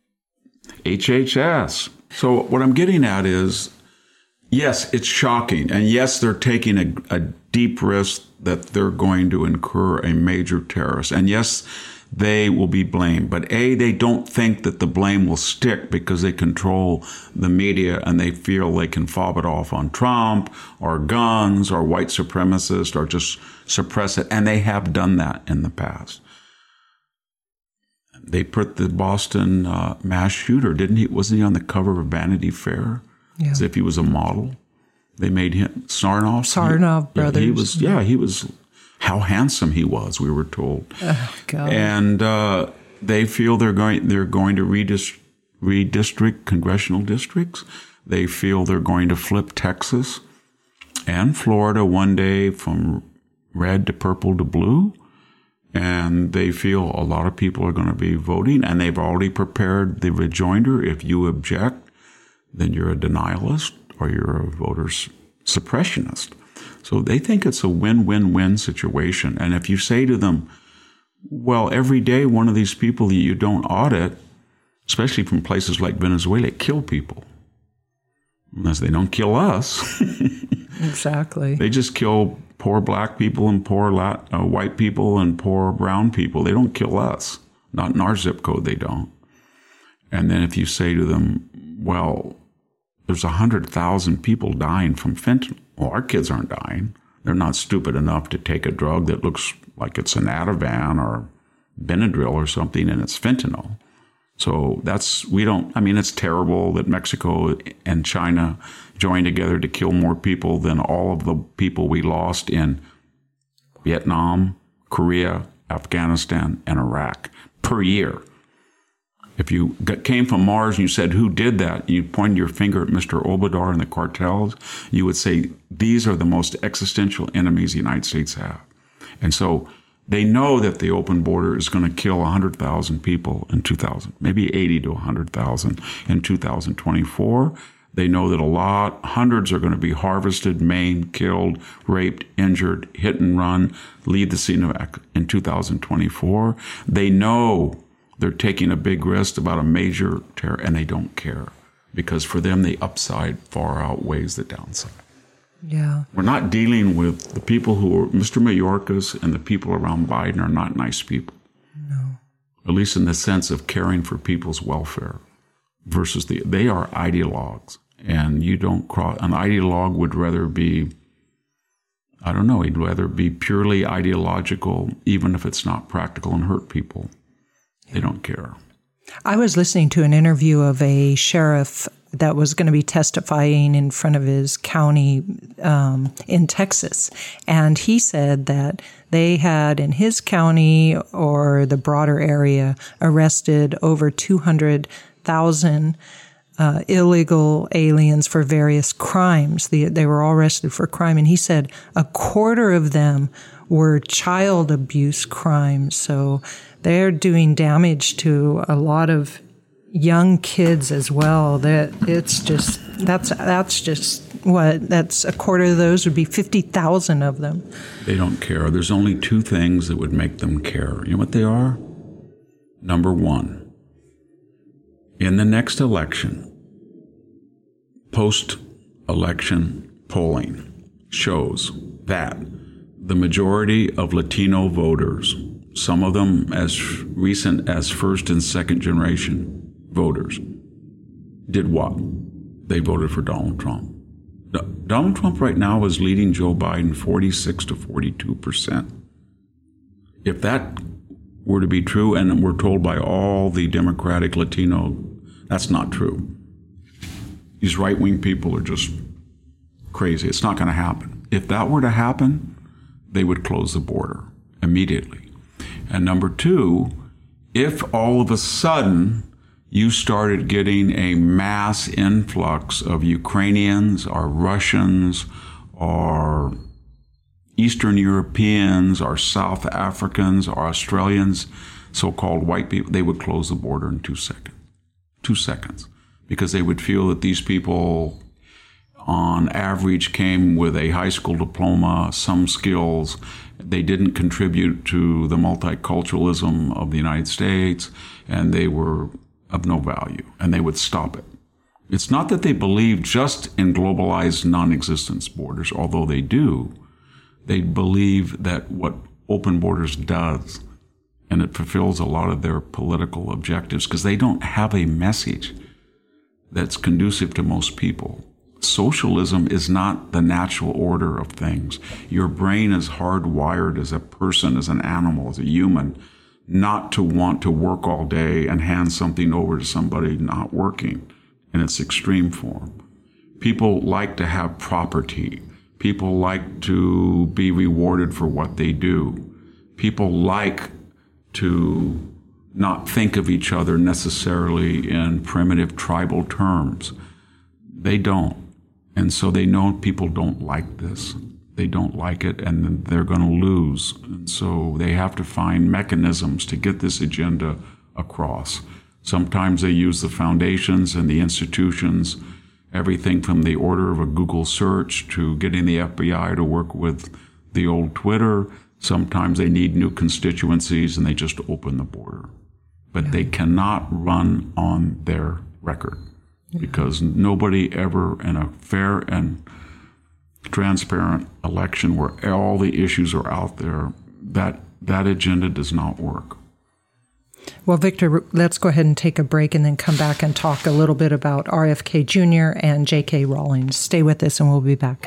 H H S. So what I'm getting at is, yes, it's shocking. And yes, they're taking a, a deep risk that they're going to incur a major terrorist. And yes, they will be blamed. But A, they don't think that the blame will stick because they control the media and they feel they can fob it off on Trump or guns or white supremacists or just suppress it. And they have done that in the past. They put the Boston uh, mass shooter, didn't he? Wasn't he on the cover of Vanity Fair? Yeah. As if he was a model. They made him Sarnoff. Sarnoff he, brothers. He was, yeah, he was. How handsome he was, we were told. Oh, God. And uh, they feel they're going they're going to redist- redistrict congressional districts. They feel they're going to flip Texas and Florida one day from red to purple to blue. And they feel a lot of people are going to be voting, and they've already prepared the rejoinder. If you object, then you're a denialist or you're a voter suppressionist. So they think it's a win-win-win situation. And if you say to them, well, every day one of these people that you don't audit, especially from places like Venezuela, kill people. Unless they don't kill us. Exactly. They just kill poor black people and poor Lat- uh, white people and poor brown people. They don't kill us. Not in our zip code, they don't. And then if you say to them, well, there's one hundred thousand people dying from fentanyl. Well, our kids aren't dying. They're not stupid enough to take a drug that looks like it's an Ativan or Benadryl or something, and it's fentanyl. So that's, we don't, I mean, it's terrible that Mexico and China joined together to kill more people than all of the people we lost in Vietnam, Korea, Afghanistan, and Iraq per year. If you got, came from Mars and you said, who did that? You pointed your finger at Mister Obrador and the cartels, you would say, these are the most existential enemies the United States have. And so they know that the open border is going to kill one hundred thousand people in two thousand, maybe eighty to one hundred thousand in two thousand twenty-four. They know that a lot, hundreds are going to be harvested, maimed, killed, raped, injured, hit and run, leave the scene of act in two thousand twenty-four. They know they're taking a big risk about a major terror, and they don't care because for them, the upside far outweighs the downside. Yeah. We're not dealing with the people who are, Mister Mayorkas and the people around Biden are not nice people. No. At least in the sense of caring for people's welfare versus the, they are ideologues. And you don't cross, an ideologue would rather be, I don't know, he'd rather be purely ideological, even if it's not practical and hurt people. They don't care. I was listening to an interview of a sheriff that was going to be testifying in front of his county um, in Texas. And he said that they had in his county or the broader area arrested over two hundred thousand uh, illegal aliens for various crimes. The, they were all arrested for crime. And he said a quarter of them were child abuse crimes. So they're doing damage to a lot of young kids as well. That it's just that's that's just what that's a quarter of those would be fifty thousand of them. They don't care. There's only two things that would make them care. You know what they are? Number one, in the next election, post-election polling shows that the majority of Latino voters, some of them as recent as first and second generation voters, did what? They voted for Donald Trump. Donald Trump right now is leading Joe Biden forty-six to forty-two percent. If that were to be true, and we're told by all the Democratic Latino, that's not true. These right-wing people are just crazy. It's not going to happen. If that were to happen, they would close the border immediately. And number two, if all of a sudden you started getting a mass influx of Ukrainians or Russians or Eastern Europeans or South Africans or Australians, so-called white people, they would close the border in two seconds. Two seconds. Because they would feel that these people on average came with a high school diploma, some skills. They didn't contribute to the multiculturalism of the United States, and they were of no value, and they would stop it. It's not that they believe just in globalized non-existence borders, although they do. They believe that what open borders does, and it fulfills a lot of their political objectives, because they don't have a message that's conducive to most people. Socialism is not the natural order of things. Your brain is hardwired as a person, as an animal, as a human, not to want to work all day and hand something over to somebody not working in its extreme form. People like to have property. People like to be rewarded for what they do. People like to not think of each other necessarily in primitive tribal terms. They don't. And so they know people don't like this. They don't like it, and they're going to lose. And so they have to find mechanisms to get this agenda across. Sometimes they use the foundations and the institutions, everything from the order of a Google search to getting the F B I to work with the old Twitter. Sometimes they need new constituencies, and they just open the border. But yeah. They cannot run on their record, yeah. Because nobody ever in a fair and transparent election where all the issues are out there, that that agenda does not work. Well, Victor, let's go ahead and take a break and then come back and talk a little bit about R F K Junior and J K. Rowling. Stay with us and we'll be back.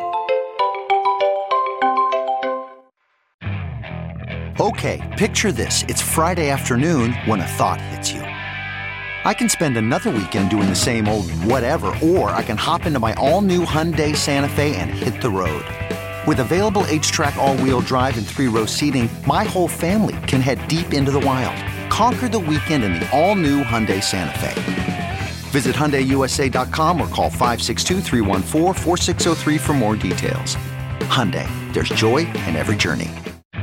Okay, picture this. It's Friday afternoon when a thought hits you. I can spend another weekend doing the same old whatever, or I can hop into my all-new Hyundai Santa Fe and hit the road. With available H-Track all-wheel drive and three-row seating, my whole family can head deep into the wild. Conquer the weekend in the all-new Hyundai Santa Fe. Visit Hyundai U S A dot com or call five six two, three one four, four six zero three for more details. Hyundai, there's joy in every journey.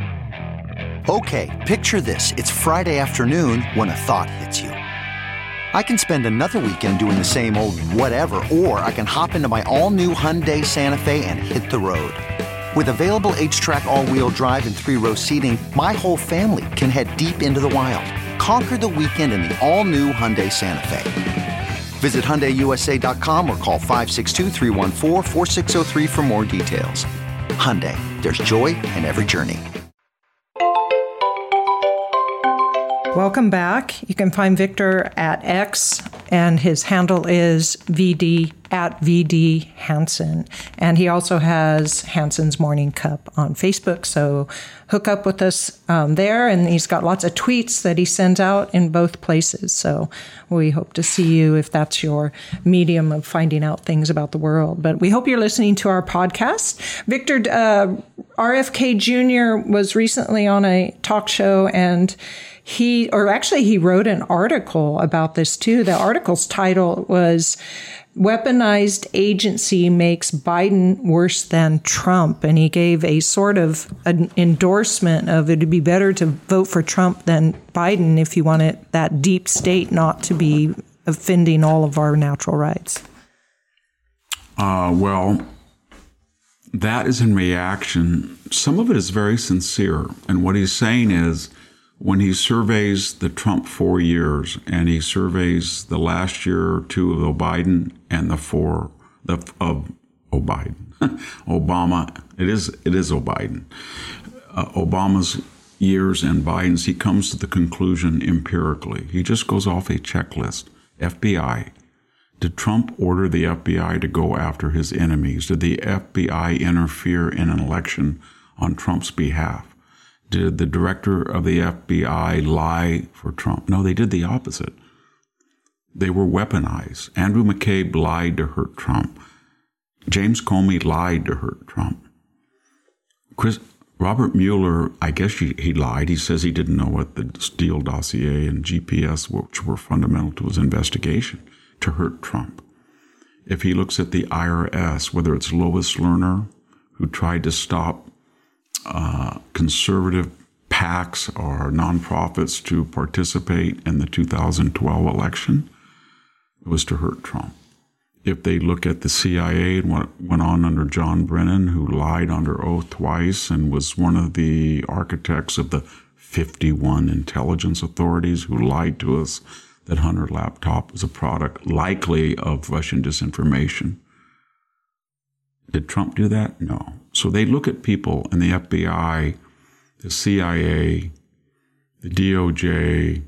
Okay, picture this. It's Friday afternoon when a thought hits you. I can spend another weekend doing the same old whatever, or I can hop into my all-new Hyundai Santa Fe and hit the road. With available H-Track all-wheel drive and three-row seating, my whole family can head deep into the wild. Conquer the weekend in the all-new Hyundai Santa Fe. Visit Hyundai U S A dot com or call five six two, three one four, four six zero three for more details. Hyundai, there's joy in every journey. Welcome back. You can find Victor at X, and his handle is V D at V D Hansen. And he also has Hansen's Morning Cup on Facebook. So hook up with us um, there. And he's got lots of tweets that he sends out in both places. So we hope to see you if that's your medium of finding out things about the world. But we hope you're listening to our podcast. Victor, uh, R F K Junior was recently on a talk show, and He, or actually he wrote an article about this too. The article's title was Weaponized Agency Makes Biden Worse Than Trump. And he gave a sort of an endorsement of it'd be better to vote for Trump than Biden if you wanted that deep state not to be offending all of our natural rights. Uh, well, that is in reaction. Some of it is very sincere. And what he's saying is, when he surveys the Trump four years and he surveys the last year or two of Biden and the four the, of Biden, Obama, it is it is Biden, uh, Obama's years and Biden's, he comes to the conclusion empirically. He just goes off a checklist. F B I. Did Trump order the F B I to go after his enemies? Did the F B I interfere in an election on Trump's behalf? Did the director of the F B I lie for Trump? No, they did the opposite. They were weaponized. Andrew McCabe lied to hurt Trump. James Comey lied to hurt Trump. Chris, Robert Mueller, I guess he, he lied. He says he didn't know what the Steele dossier and G P S, which were fundamental to his investigation, to hurt Trump. If he looks at the I R S, whether it's Lois Lerner, who tried to stop Uh, conservative PACs or nonprofits to participate in the two thousand twelve election, it was to hurt Trump. If they look at the C I A and what went on under John Brennan, who lied under oath twice and was one of the architects of the fifty-one intelligence authorities who lied to us that Hunter laptop was a product likely of Russian disinformation. Did Trump do that? No. So they look at people in the F B I, the C I A, the D O J.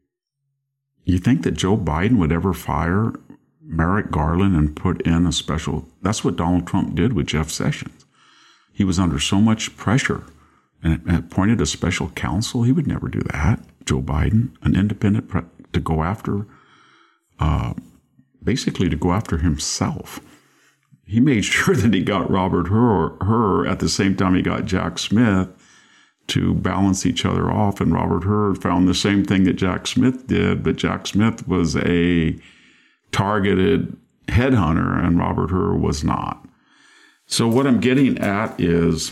You think that Joe Biden would ever fire Merrick Garland and put in a special? That's what Donald Trump did with Jeff Sessions. He was under so much pressure and appointed a special counsel. He would never do that. Joe Biden, an independent, pre- to go after, uh, basically to go after himself. He made sure that he got Robert Hur, Hur at the same time he got Jack Smith to balance each other off. And Robert Hur found the same thing that Jack Smith did, but Jack Smith was a targeted headhunter and Robert Hur was not. So what I'm getting at is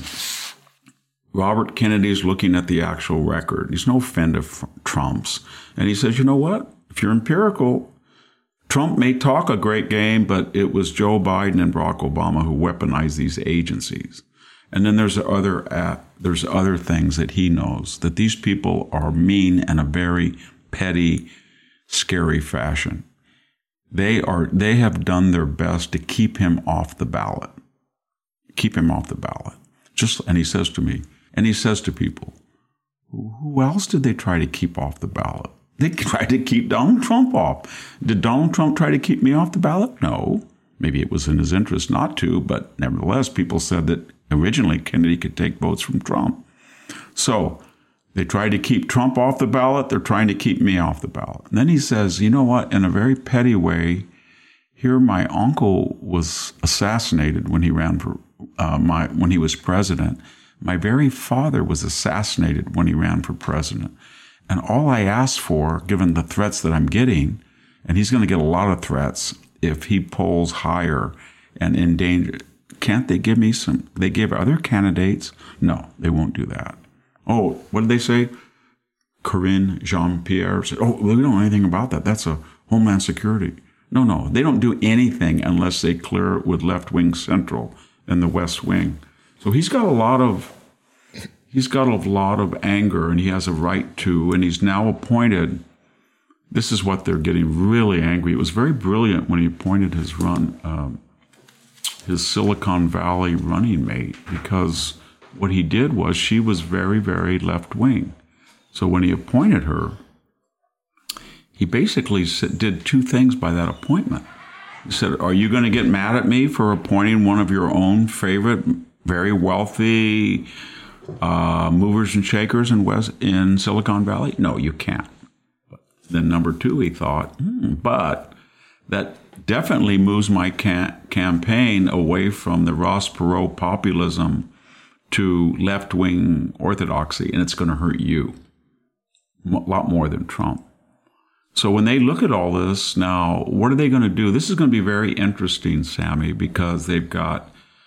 Robert Kennedy's looking at the actual record. He's no friend of Trump's. And he says, you know what? If you're empirical, Trump may talk a great game, but it was Joe Biden and Barack Obama who weaponized these agencies. And then there's other uh, there's other things that he knows, that these people are mean in a very petty, scary fashion. They are they have done their best to keep him off the ballot. Keep him off the ballot. Just and he says to me, and he says to people, who else did they try to keep off the ballot? They tried to keep Donald Trump off. Did Donald Trump try to keep me off the ballot? No. Maybe it was in his interest not to, but nevertheless, people said that originally Kennedy could take votes from Trump. So they tried to keep Trump off the ballot. They're trying to keep me off the ballot. And then he says, you know what? In a very petty way, here my uncle was assassinated when he ran for uh, my when he was president. My very father was assassinated when he ran for president. And all I ask for, given the threats that I'm getting, and he's going to get a lot of threats if he polls higher and in danger, can't they give me some? They give other candidates? No, they won't do that. Oh, what did they say? Corinne Jean-Pierre said, oh, we don't know anything about that. That's a Homeland Security. No, no, they don't do anything unless they clear it with left-wing Central and the West Wing. So he's got a lot of, he's got a lot of anger, and he has a right to, and he's now appointed. This is what they're getting really angry. It was very brilliant when he appointed his run, um, his Silicon Valley running mate, because what he did was she was very, very left-wing. So when he appointed her, he basically did two things by that appointment. He said, are you going to get mad at me for appointing one of your own favorite, very wealthy uh, movers and shakers in West in Silicon Valley? No, you can't. Then number two, he thought, hmm, but that definitely moves my ca- campaign away from the Ross Perot populism to left-wing orthodoxy, and it's going to hurt you a lot more than Trump. So when they look at all this now, what are they going to do? This is going to be very interesting, Sammy, because they've got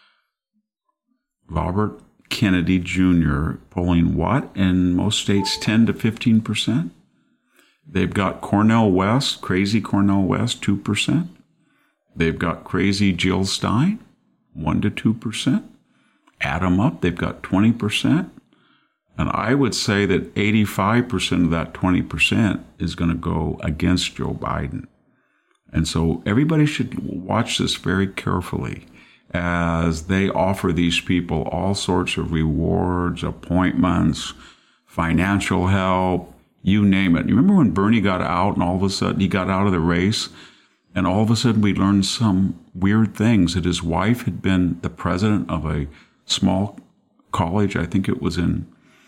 Robert Kennedy Junior polling what? In most states, ten to fifteen percent. They've got Cornel West, crazy Cornel West, two percent. They've got crazy Jill Stein, one to two percent. Add them up, they've got twenty percent. And I would say that eighty-five percent of that twenty percent is going to go against Joe Biden. And so everybody should watch this very carefully as they offer these people all sorts of rewards, appointments, financial help, you name it. You remember when Bernie got out and all of a sudden he got out of the race, and all of a sudden we learned some weird things, that his wife had been the president of a small college, I think it was in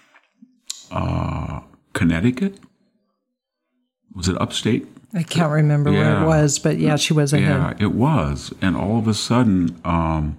uh, Connecticut. Was it upstate? I can't remember yeah. where it was, but yeah, she was ahead. Yeah, it was. And all of a sudden, um,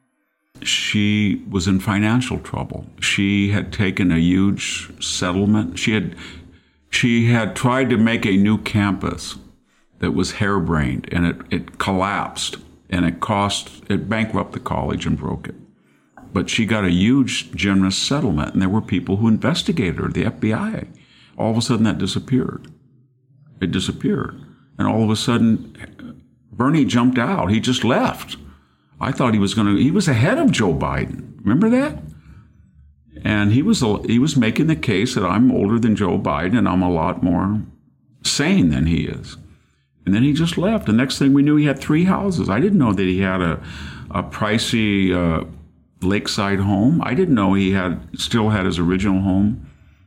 she was in financial trouble. She had taken a huge settlement. She had she had tried to make a new campus that was harebrained, and it, it collapsed, and it cost, it bankrupted the college and broke it. But she got a huge, generous settlement, and there were people who investigated her, the F B I. All of a sudden, that disappeared. It disappeared. And all of a sudden, Bernie jumped out. He just left. I thought he was going to, he was ahead of Joe Biden. Remember that? And he was he was making the case that I'm older than Joe Biden and I'm a lot more sane than he is. And then he just left. The next thing we knew, he had three houses. I didn't know that he had a, a pricey uh, lakeside home. I didn't know he had still had his original home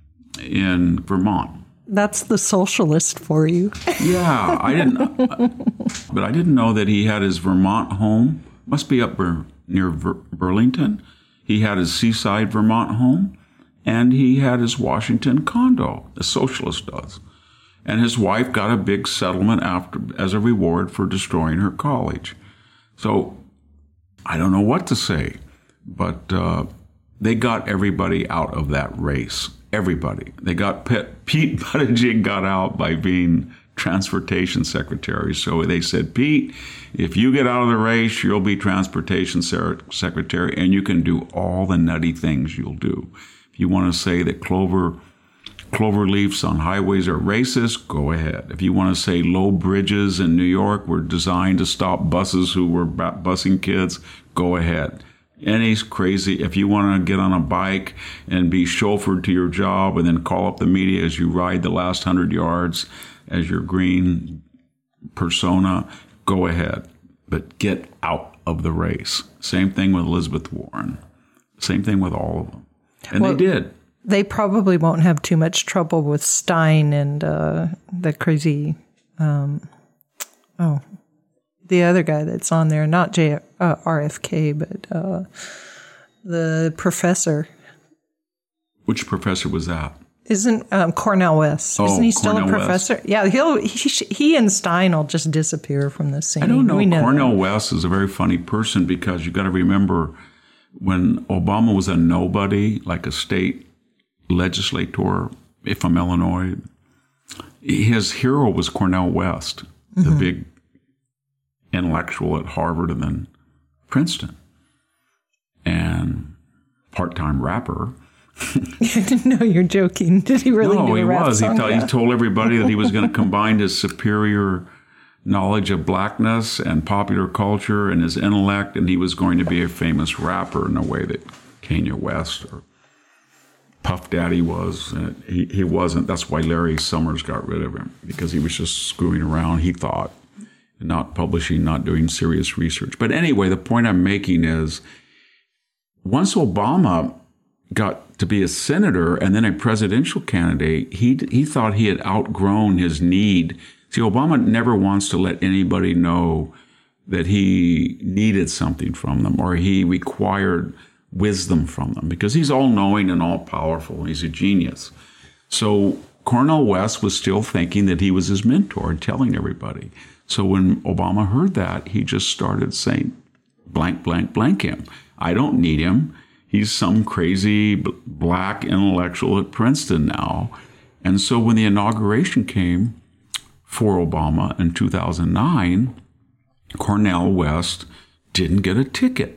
in Vermont. That's the socialist for you. Yeah, I didn't, but I didn't know that he had his Vermont home. Must be up near Burlington. He had his seaside Vermont home, and he had his Washington condo. The socialist does. And his wife got a big settlement after as a reward for destroying her college. So I don't know what to say, but uh, they got everybody out of that race. Everybody. They got Pete, Pete Buttigieg got out by being transportation secretary. So they said, Pete, if you get out of the race, you'll be transportation secretary, and you can do all the nutty things you'll do. If you want to say that clover clover leaves on highways are racist, go ahead. If you want to say low bridges in New York were designed to stop buses who were busing kids, go ahead. Any crazy, if you want to get on a bike and be chauffeured to your job and then call up the media as you ride the last hundred yards as your green persona, go ahead. But get out of the race. Same thing with Elizabeth Warren. Same thing with all of them. And well, they did. They probably won't have too much trouble with Stein and uh, the crazy, um, oh, the other guy that's on there, not J, uh, R F K, but uh, the professor. Which professor was that? Isn't um, Cornel West? Oh, Isn't he still Cornel a professor? West. Yeah, he'll he, he and Stein will just disappear from the scene. I don't know. know Cornel that. West is a very funny person because you got to remember when Obama was a nobody, like a state legislator from Illinois. His hero was Cornel West, the mm-hmm. big intellectual at Harvard and then Princeton, and part-time rapper. No, you're joking. Did he really no, do a he rap was. song? He, t- Yeah. he told everybody that he was going to combine his superior knowledge of blackness and popular culture and his intellect, and he was going to be a famous rapper in a way that Kanye West or Puff Daddy was. And he, he wasn't. That's why Larry Summers got rid of him, because he was just screwing around, he thought, not publishing, not doing serious research. But anyway, the point I'm making is once Obama got to be a senator and then a presidential candidate, he he thought he had outgrown his need. See, Obama never wants to let anybody know that he needed something from them or he required wisdom from them, because he's all-knowing and all-powerful. He's a genius. So Cornel West was still thinking that he was his mentor and telling everybody. So when Obama heard that, he just started saying, blank, blank, blank him. I don't need him. He's some crazy black intellectual at Princeton now. And so when the inauguration came for Obama in two thousand nine, Cornel West didn't get a ticket.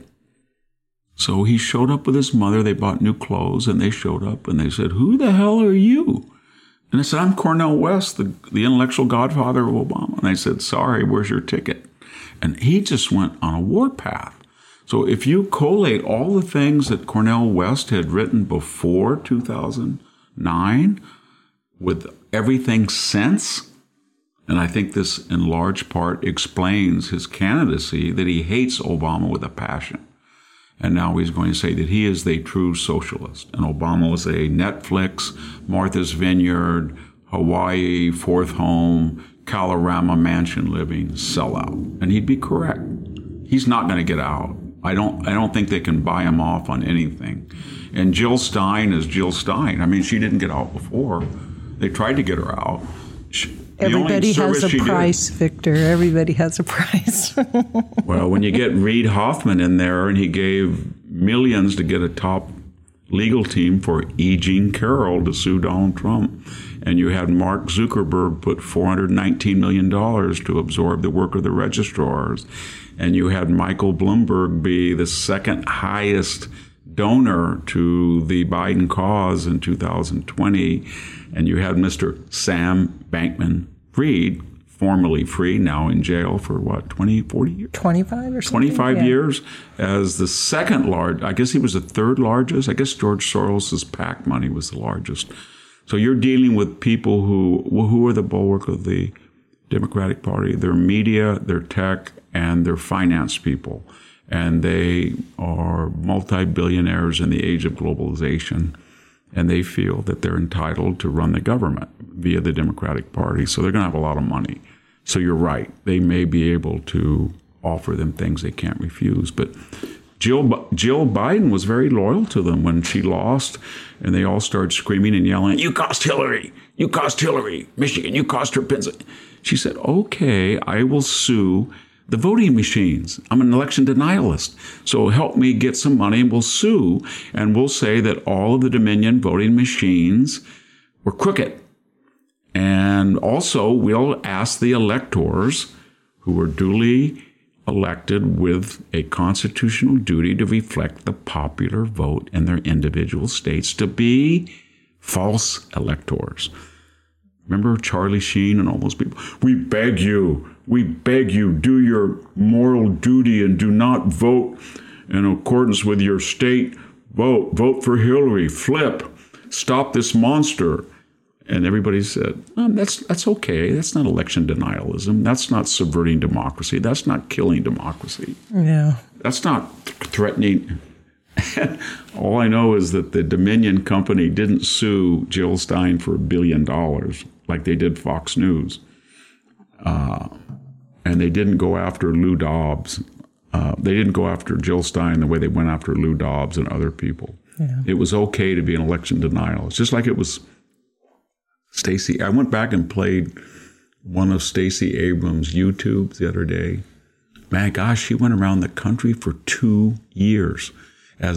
So he showed up with his mother. They bought new clothes, and they showed up, and they said, who the hell are you? And I said, I'm Cornel West, the, the intellectual godfather of Obama. And they said, sorry, where's your ticket? And he just went on a warpath. So if you collate all the things that Cornel West had written before two thousand nine with everything since, and I think this in large part explains his candidacy, that he hates Obama with a passion. And now he's going to say that he is the true socialist. And Obama was a Netflix, Martha's Vineyard, Hawaii, fourth home, Kalorama mansion living sellout. And he'd be correct. He's not going to get out. I don't I don't think they can buy him off on anything. And Jill Stein is Jill Stein. I mean, she didn't get out before. They tried to get her out. She, Everybody has a price, Victor. Everybody has a price. Well, when you get Reid Hoffman in there, and he gave millions to get a top legal team for E. Jean Carroll to sue Donald Trump, and you had Mark Zuckerberg put four hundred nineteen million dollars to absorb the work of the registrars, and you had Michael Bloomberg be the second highest donor to the Biden cause in two thousand twenty, and you had Mister Sam Bankman-Fried, formerly free, now in jail for what, twenty, forty years? twenty-five or something? twenty-five yeah. years as the second large. I guess he was the third largest. I guess George Soros's PAC money was the largest. So you're dealing with people who who are the bulwark of the Democratic Party. They're media, they're tech, and they're finance people. And they are multi-billionaires in the age of globalization. And they feel that they're entitled to run the government via the Democratic Party. So they're going to have a lot of money. So you're right. They may be able to offer them things they can't refuse. But Jill Jill Biden was very loyal to them when she lost, and they all started screaming and yelling, you cost Hillary, you cost Hillary, Michigan, you cost her Pennsylvania. She said, okay, I will sue the voting machines. I'm an election denialist. So help me get some money and we'll sue. And we'll say that all of the Dominion voting machines were crooked. And also we'll ask the electors who were duly elected with a constitutional duty to reflect the popular vote in their individual states to be false electors. Remember Charlie Sheen and all those people? We beg you, we beg you, do your moral duty and do not vote in accordance with your state vote. Vote for Hillary, flip, stop this monster. And everybody said, oh, that's that's okay. That's not election denialism. That's not subverting democracy. That's not killing democracy. Yeah. That's not threatening. All I know is that the Dominion company didn't sue Jill Stein for a billion dollars like they did Fox News. Uh, and they didn't go after Lou Dobbs. Uh, they didn't go after Jill Stein the way they went after Lou Dobbs and other people. Yeah. It was okay to be an election denialist, just like it was Stacey. I went back and played one of Stacey Abrams' YouTubes the other day. Man, gosh, she went around the country for two years as the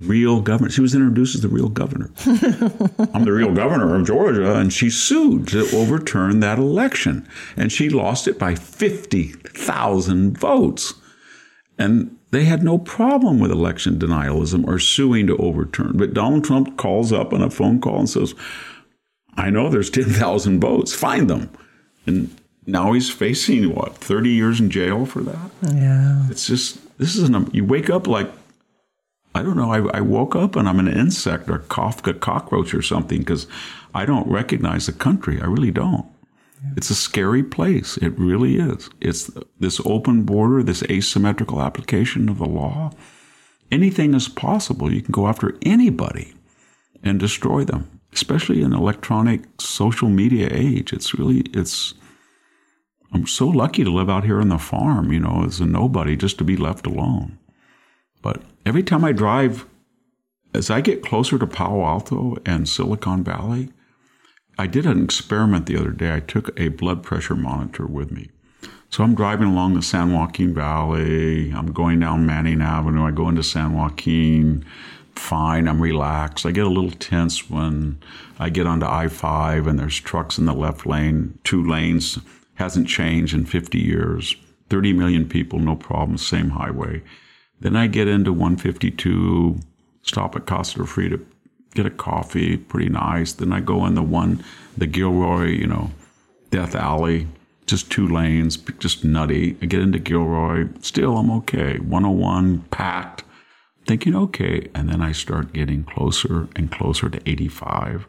real governor. She was introduced as the real governor. I'm the real governor of Georgia, and she sued to overturn that election. And she lost it by fifty thousand votes. And they had no problem with election denialism or suing to overturn. But Donald Trump calls up on a phone call and says, I know there's ten thousand votes. Find them. And now he's facing, what, thirty years in jail for that? Yeah. It's just, this is an, you wake up like, I don't know, I, I woke up and I'm an insect or Kafka cockroach or something because I don't recognize the country. I really don't. Yeah. It's a scary place. It really is. It's this open border, this asymmetrical application of the law. Anything is possible. You can go after anybody and destroy them, especially in electronic social media age. It's really, it's, I'm so lucky to live out here on the farm, you know, as a nobody, just to be left alone. But every time I drive, as I get closer to Palo Alto and Silicon Valley, I did an experiment the other day. I took a blood pressure monitor with me. So I'm driving along the San Joaquin Valley. I'm going down Manning Avenue. I go into San Joaquin. Fine, I'm relaxed. I get a little tense when I get onto I five and there's trucks in the left lane, two lanes. Hasn't changed in fifty years. thirty million people, no problem, same highway. Then I get into one fifty-two, stop at Casa de Frida, get a coffee, pretty nice. Then I go in the one, the Gilroy, you know, Death Alley, just two lanes, just nutty. I get into Gilroy, still I'm okay. one oh one, packed, thinking okay. And then I start getting closer and closer to eighty-five,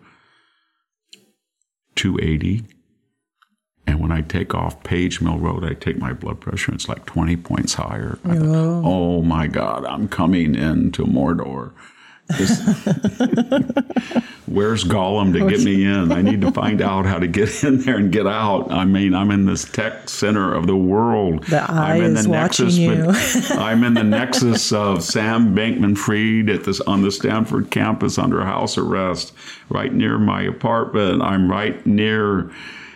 two eighty. And when I take off Page Mill Road, I take my blood pressure, and it's like twenty points higher. I thought, oh, my God, I'm coming into Mordor. This, where's Gollum to get me in? I need to find out how to get in there and get out. I mean, I'm in this tech center of the world. The eye I'm in is the watching nexus, you. I'm in the nexus of Sam Bankman-Fried at this on the Stanford campus under house arrest, right near my apartment. I'm right near...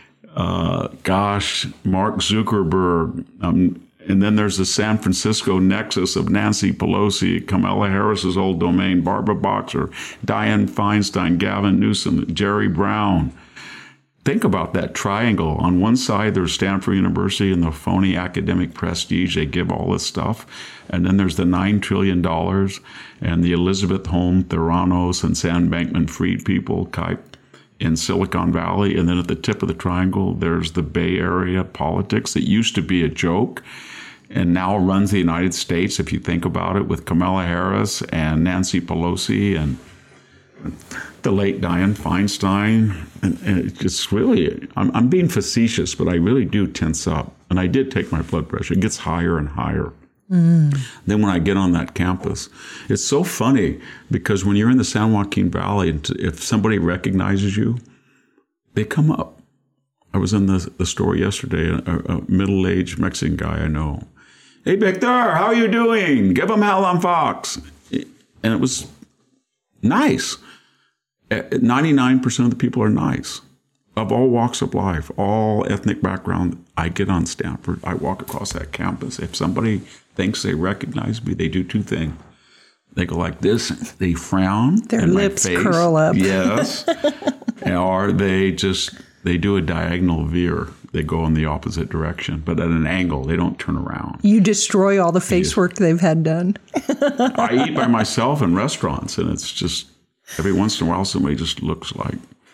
Uh, gosh, Mark Zuckerberg. Um, and then there's the San Francisco nexus of Nancy Pelosi, Kamala Harris's old domain, Barbara Boxer, Dianne Feinstein, Gavin Newsom, Jerry Brown. Think about that triangle. On one side, there's Stanford University and the phony academic prestige. They give all this stuff. And then there's the nine trillion dollars and the Elizabeth Holmes, Theranos, and Sam Bankman-Fried people type in Silicon Valley. And then at the tip of the triangle, there's the Bay Area politics that used to be a joke and now runs the United States, if you think about it, with Kamala Harris and Nancy Pelosi and the late Dianne Feinstein. And, and it's just really, I'm, I'm being facetious, but I really do tense up. And I did take my blood pressure. It gets higher and higher. Mm. Then when I get on that campus, it's so funny because when you're in the San Joaquin Valley, and if somebody recognizes you, they come up. I was in the, the store yesterday, a, a middle-aged Mexican guy I know. Hey, Victor, how are you doing? Give him hell on Fox. And it was nice. ninety-nine percent of the people are nice. Of all walks of life, all ethnic background, I get on Stanford. I walk across that campus. If somebody thinks they recognize me, they do two things. They go like this. They frown. Their lips my face. curl up. Yes. Or they just, they do a diagonal veer. They go in the opposite direction, but at an angle. They don't turn around. You destroy all the face work they've had done. I eat by myself in restaurants, and it's just, every once in a while, somebody just looks like,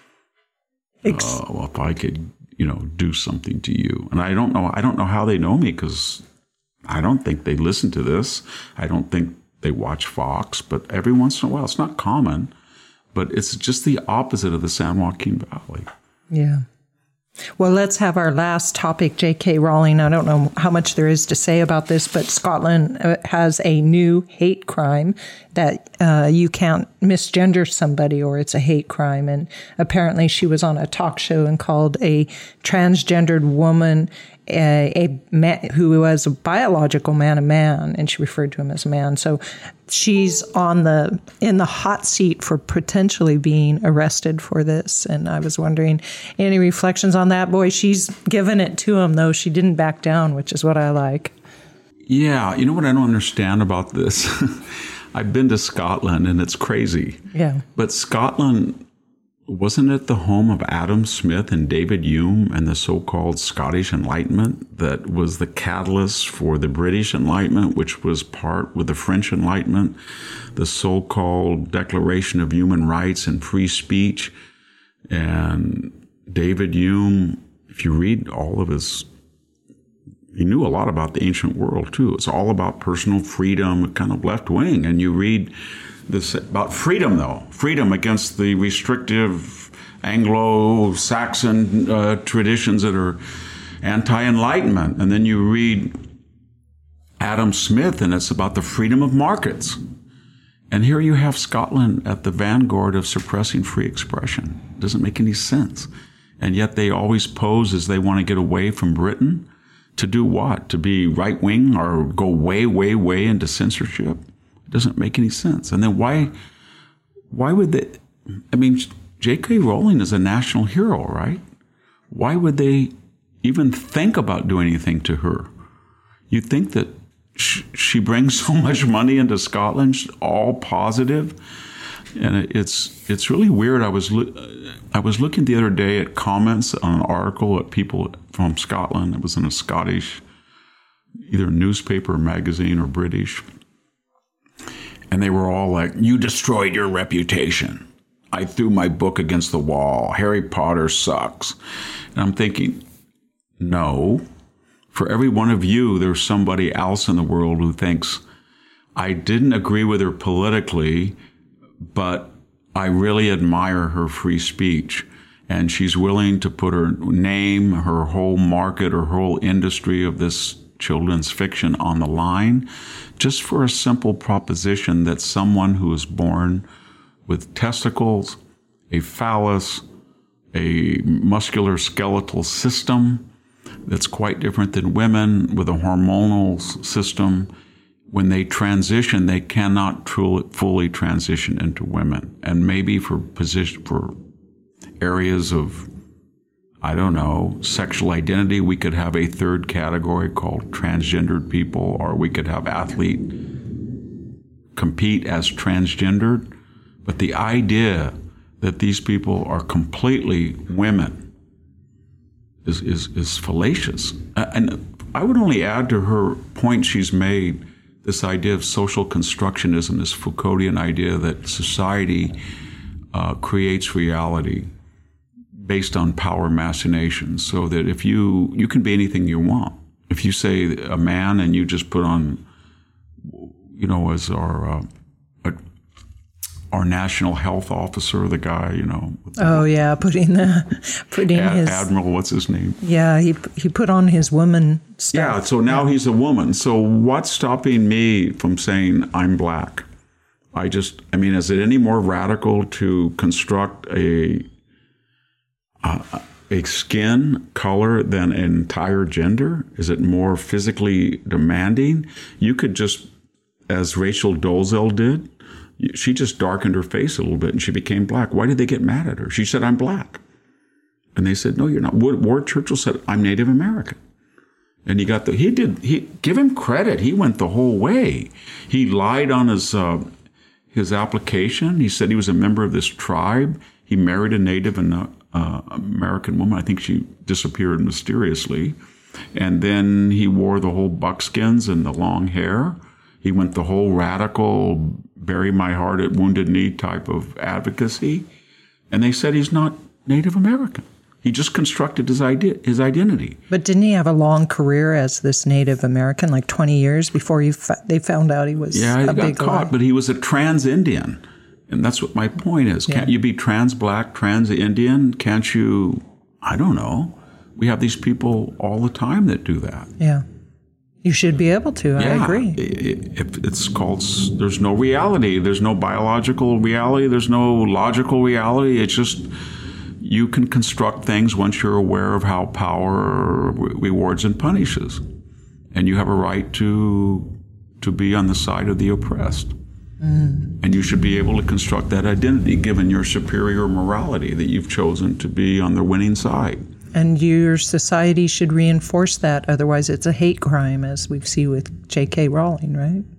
Uh, well, if I could, you know, do something to you. And I don't know, I don't know how they know me because I don't think they listen to this. I don't think they watch Fox, but every once in a while, it's not common, but it's just the opposite of the San Joaquin Valley. Yeah. Well, let's have our last topic, J K. Rowling. I don't know how much there is to say about this, but Scotland has a new hate crime that uh, you can't misgender somebody or it's a hate crime. And apparently she was on a talk show and called a transgendered woman a, a man who was a biological man a man, and she referred to him as a man. So she's on the in the hot seat for potentially being arrested for this. And I was wondering, any reflections on that? Boy, she's given it to him, though. She didn't back down, which is what I like. Yeah. You know what I don't understand about this? I've been to Scotland, and it's crazy. Yeah. But Scotland, wasn't it the home of Adam Smith and David Hume and the so-called Scottish Enlightenment that was the catalyst for the British Enlightenment, which was part with the French Enlightenment, the so-called Declaration of Human Rights and Free Speech? And David Hume, if you read all of his, he knew a lot about the ancient world too. It's all about personal freedom, kind of left wing. And you read this about freedom, though, freedom against the restrictive Anglo-Saxon uh, traditions that are anti-enlightenment. And then you read Adam Smith, and it's about the freedom of markets. And here you have Scotland at the vanguard of suppressing free expression. It doesn't make any sense. And yet they always pose as they want to get away from Britain. To do what? To be right-wing or go way, way, way into censorship? It doesn't make any sense. And then why, why would they, I mean, J K. Rowling is a national hero, right? Why would they even think about doing anything to her? You'd think that sh- she brings so much money into Scotland, all positive. And it's it's really weird. I was lo- I was looking the other day at comments on an article at people from Scotland. It was in a Scottish, either newspaper or magazine or British. And they were all like, "You destroyed your reputation. I threw my book against the wall. Harry Potter sucks." And I'm thinking, no. For every one of you, there's somebody else in the world who thinks, I didn't agree with her politically, but I really admire her free speech. And she's willing to put her name, her whole market, or whole industry of this children's fiction on the line, just for a simple proposition that someone who is born with testicles, a phallus, a muscular skeletal system that's quite different than women, with a hormonal system, when they transition, they cannot truly, fully transition into women. And maybe for position, for areas of, I don't know, sexual identity, we could have a third category called transgendered people, or we could have athlete compete as transgendered. But the idea that these people are completely women is, is, is fallacious. And I would only add to her point she's made, this idea of social constructionism, this Foucauldian idea that society uh, creates reality based on power machinations, so that if you, you can be anything you want. If you say a man and you just put on, you know, as our, uh, a, our national health officer, the guy, you know. Oh, yeah, putting the, putting Ad, his... Admiral, what's his name? Yeah, he he put on his woman stuff. Yeah, so now he's a woman. So what's stopping me from saying I'm black? I just, I mean, is it any more radical to construct a a, a skin color than an entire gender? Is it more physically demanding? You could just, as Rachel Dolezal did, she just darkened her face a little bit and she became black. Why did they get mad at her? She said, I'm black. And they said, no, you're not. Ward Churchill said, I'm Native American. And he got the, he did, he, give him credit. He went the whole way. He lied on his, uh, his application. He said he was a member of this tribe. He married a Native and, uh, uh, American woman. I think she disappeared mysteriously. And then he wore the whole buckskins and the long hair. He went the whole radical, bury my heart at Wounded Knee type of advocacy. And they said he's not Native American. He just constructed his idea, his identity. But didn't he have a long career as this Native American, like twenty years before he fa- they found out he was yeah, he a got big caught, lie? But he was a trans-Indian. And that's what my point is. Yeah. Can't you be trans-black, trans-Indian? Can't you, I don't know. We have these people all the time that do that. Yeah. You should be able to. Yeah, I agree. If it's called, there's no reality. There's no biological reality. There's no logical reality. It's just, you can construct things once you're aware of how power rewards and punishes. And you have a right to to be on the side of the oppressed. Mm. And you should be able to construct that identity given your superior morality, that you've chosen to be on the winning side. And your society should reinforce that. Otherwise, it's a hate crime, as we see with J K. Rowling, right?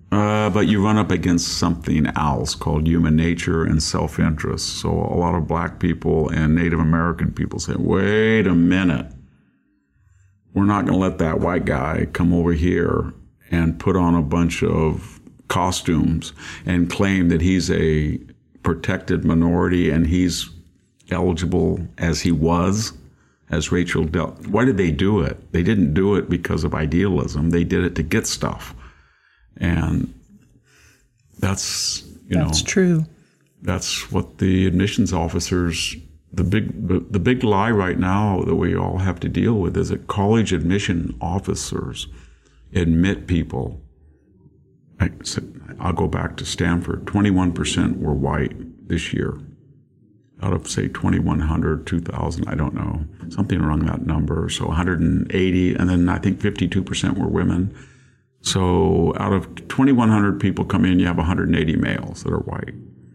Uh, but you run up against something else called human nature and self-interest. So a lot of black people and Native American people say, wait a minute. We're not going to let that white guy come over here and put on a bunch of costumes and claim that he's a protected minority and he's eligible as he was, as Rachel dealt. Why did they do it? They didn't do it because of idealism. They did it to get stuff. And that's, you know. That's true. That's what the admissions officers, the big, the, the big lie right now that we all have to deal with is that college admission officers admit people. I, I'll go back to Stanford. twenty-one percent were white this year. Out of, say, twenty-one hundred, two thousand, I don't know, something around that number. So one hundred eighty, and then I think fifty-two percent were women. So out of twenty-one hundred people come in, you have one hundred eighty males that are white.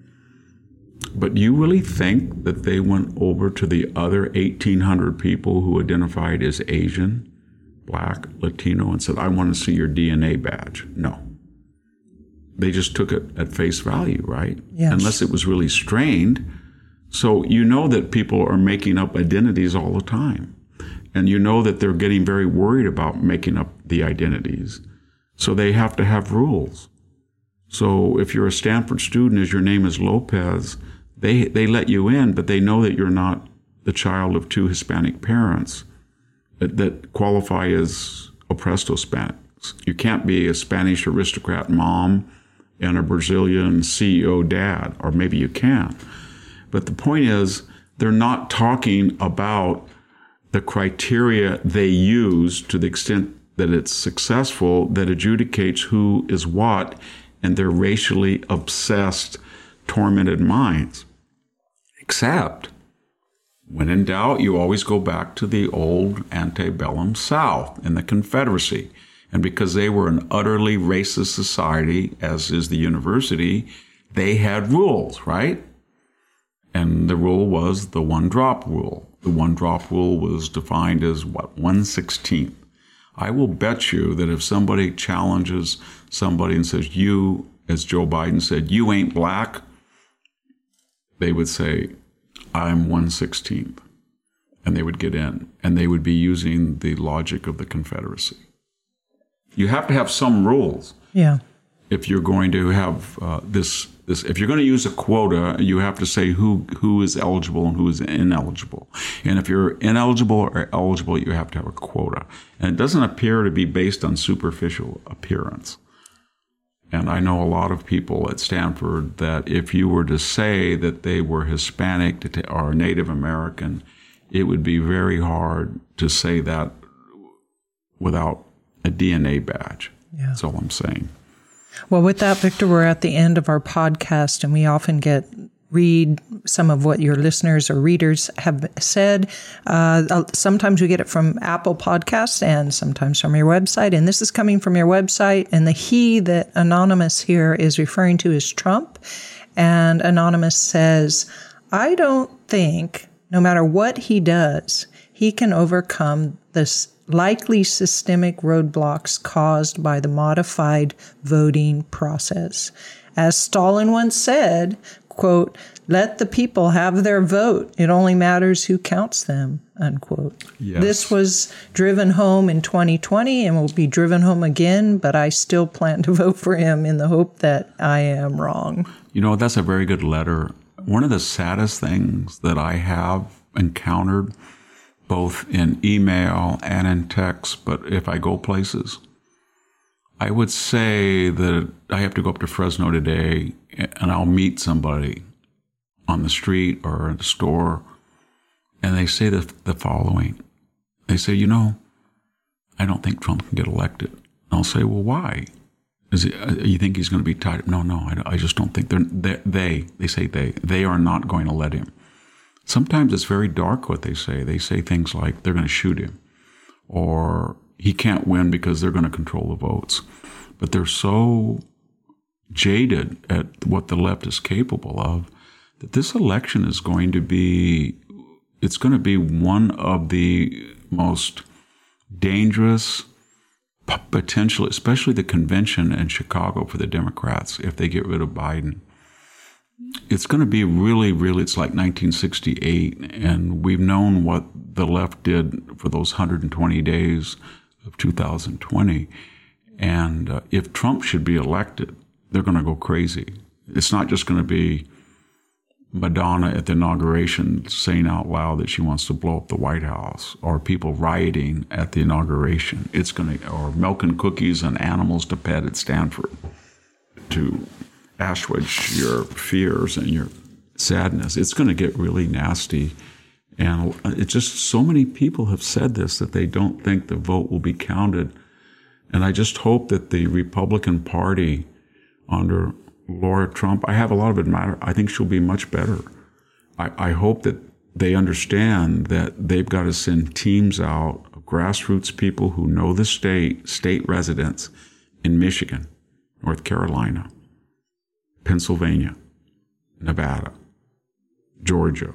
But do you really think that they went over to the other eighteen hundred people who identified as Asian, Black, Latino, and said, I want to see your D N A badge? No. They just took it at face value, right? Yes. Unless it was really strained. So you know that people are making up identities all the time. And you know that they're getting very worried about making up the identities. So they have to have rules. So if you're a Stanford student, as your name is Lopez, they they let you in, but they know that you're not the child of two Hispanic parents that, that qualify as oppressed Hispanics. You can't be a Spanish aristocrat mom and a Brazilian C E O dad, or maybe you can. But the point is, they're not talking about the criteria they use to the extent that it's successful, that adjudicates who is what in their racially obsessed, tormented minds. Except, when in doubt, you always go back to the old antebellum South and the Confederacy. And because they were an utterly racist society, as is the university, they had rules, right? And the rule was the one-drop rule. The one-drop rule was defined as, what, one sixteenth. I will bet you that if somebody challenges somebody and says, you, as Joe Biden said, you ain't black, they would say, I'm one sixteenth. And they would get in. And they would be using the logic of the Confederacy. You have to have some rules. Yeah. If you're going to have uh, this, this, if you're going to use a quota, you have to say who who is eligible and who is ineligible. And if you're ineligible or eligible, you have to have a quota. And it doesn't appear to be based on superficial appearance. And I know a lot of people at Stanford that if you were to say that they were Hispanic or Native American, it would be very hard to say that without a D N A badge. Yeah. That's all I'm saying. Well, with that, Victor, we're at the end of our podcast, and we often get read some of what your listeners or readers have said. Uh, sometimes we get it from Apple Podcasts and sometimes from your website. And this is coming from your website. And the he that Anonymous here is referring to is Trump. And Anonymous says, I don't think, no matter what he does, he can overcome this likely systemic roadblocks caused by the modified voting process. As Stalin once said, quote, let the people have their vote. It only matters who counts them, unquote. Yes. This was driven home in twenty twenty and will be driven home again, but I still plan to vote for him in the hope that I am wrong. You know, that's a very good letter. One of the saddest things that I have encountered, both in email and in text, but if I go places, I would say that I have to go up to Fresno today and I'll meet somebody on the street or in the store, and they say the, the following. They say, you know, I don't think Trump can get elected. And I'll say, well, why? Is it, uh, you think he's going to be tied? No, no, I, I just don't think they're, they, they, they say they, they are not going to let him. Sometimes it's very dark what they say. They say things like they're going to shoot him or he can't win because they're going to control the votes. But they're so jaded at what the left is capable of that this election is going to be, it's going to be one of the most dangerous potentially, especially the convention in Chicago for the Democrats, if they get rid of Biden, it's going to be really, really, it's like nineteen sixty-eight, and we've known what the left did for those one hundred twenty days of two thousand twenty. And uh, if Trump should be elected, they're going to go crazy. It's not just going to be Madonna at the inauguration saying out loud that she wants to blow up the White House, or people rioting at the inauguration. It's going to, or milking cookies and animals to pet at Stanford to assuage your fears and your sadness. It's going to get really nasty. And it's just so many people have said this, that they don't think the vote will be counted. And I just hope that the Republican Party under Laura Trump, I have a lot of admiration. I think she'll be much better. I, I hope that they understand that they've got to send teams out of grassroots people who know the state, state residents in Michigan, North Carolina, Pennsylvania, Nevada, Georgia,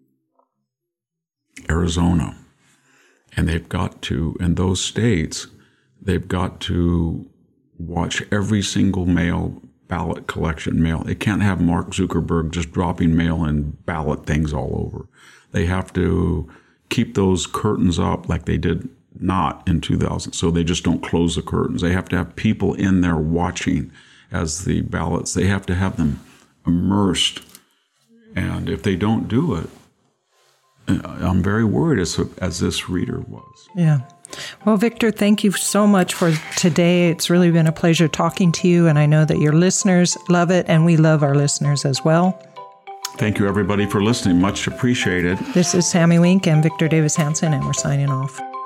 Arizona. And they've got to, in those states, they've got to watch every single mail ballot collection mail. They can't have Mark Zuckerberg just dropping mail and ballot things all over. They have to keep those curtains up like they did not in two thousand. So they just don't close the curtains. They have to have people in there watching as the ballots. They have to have them immersed. And if they don't do it, I'm very worried as, as this reader was. Yeah. Well, Victor, thank you so much for today. It's really been a pleasure talking to you, and I know that your listeners love it, and we love our listeners as well. Thank you, everybody, for listening. Much appreciated. This is Sammy Wink and Victor Davis Hanson, and we're signing off.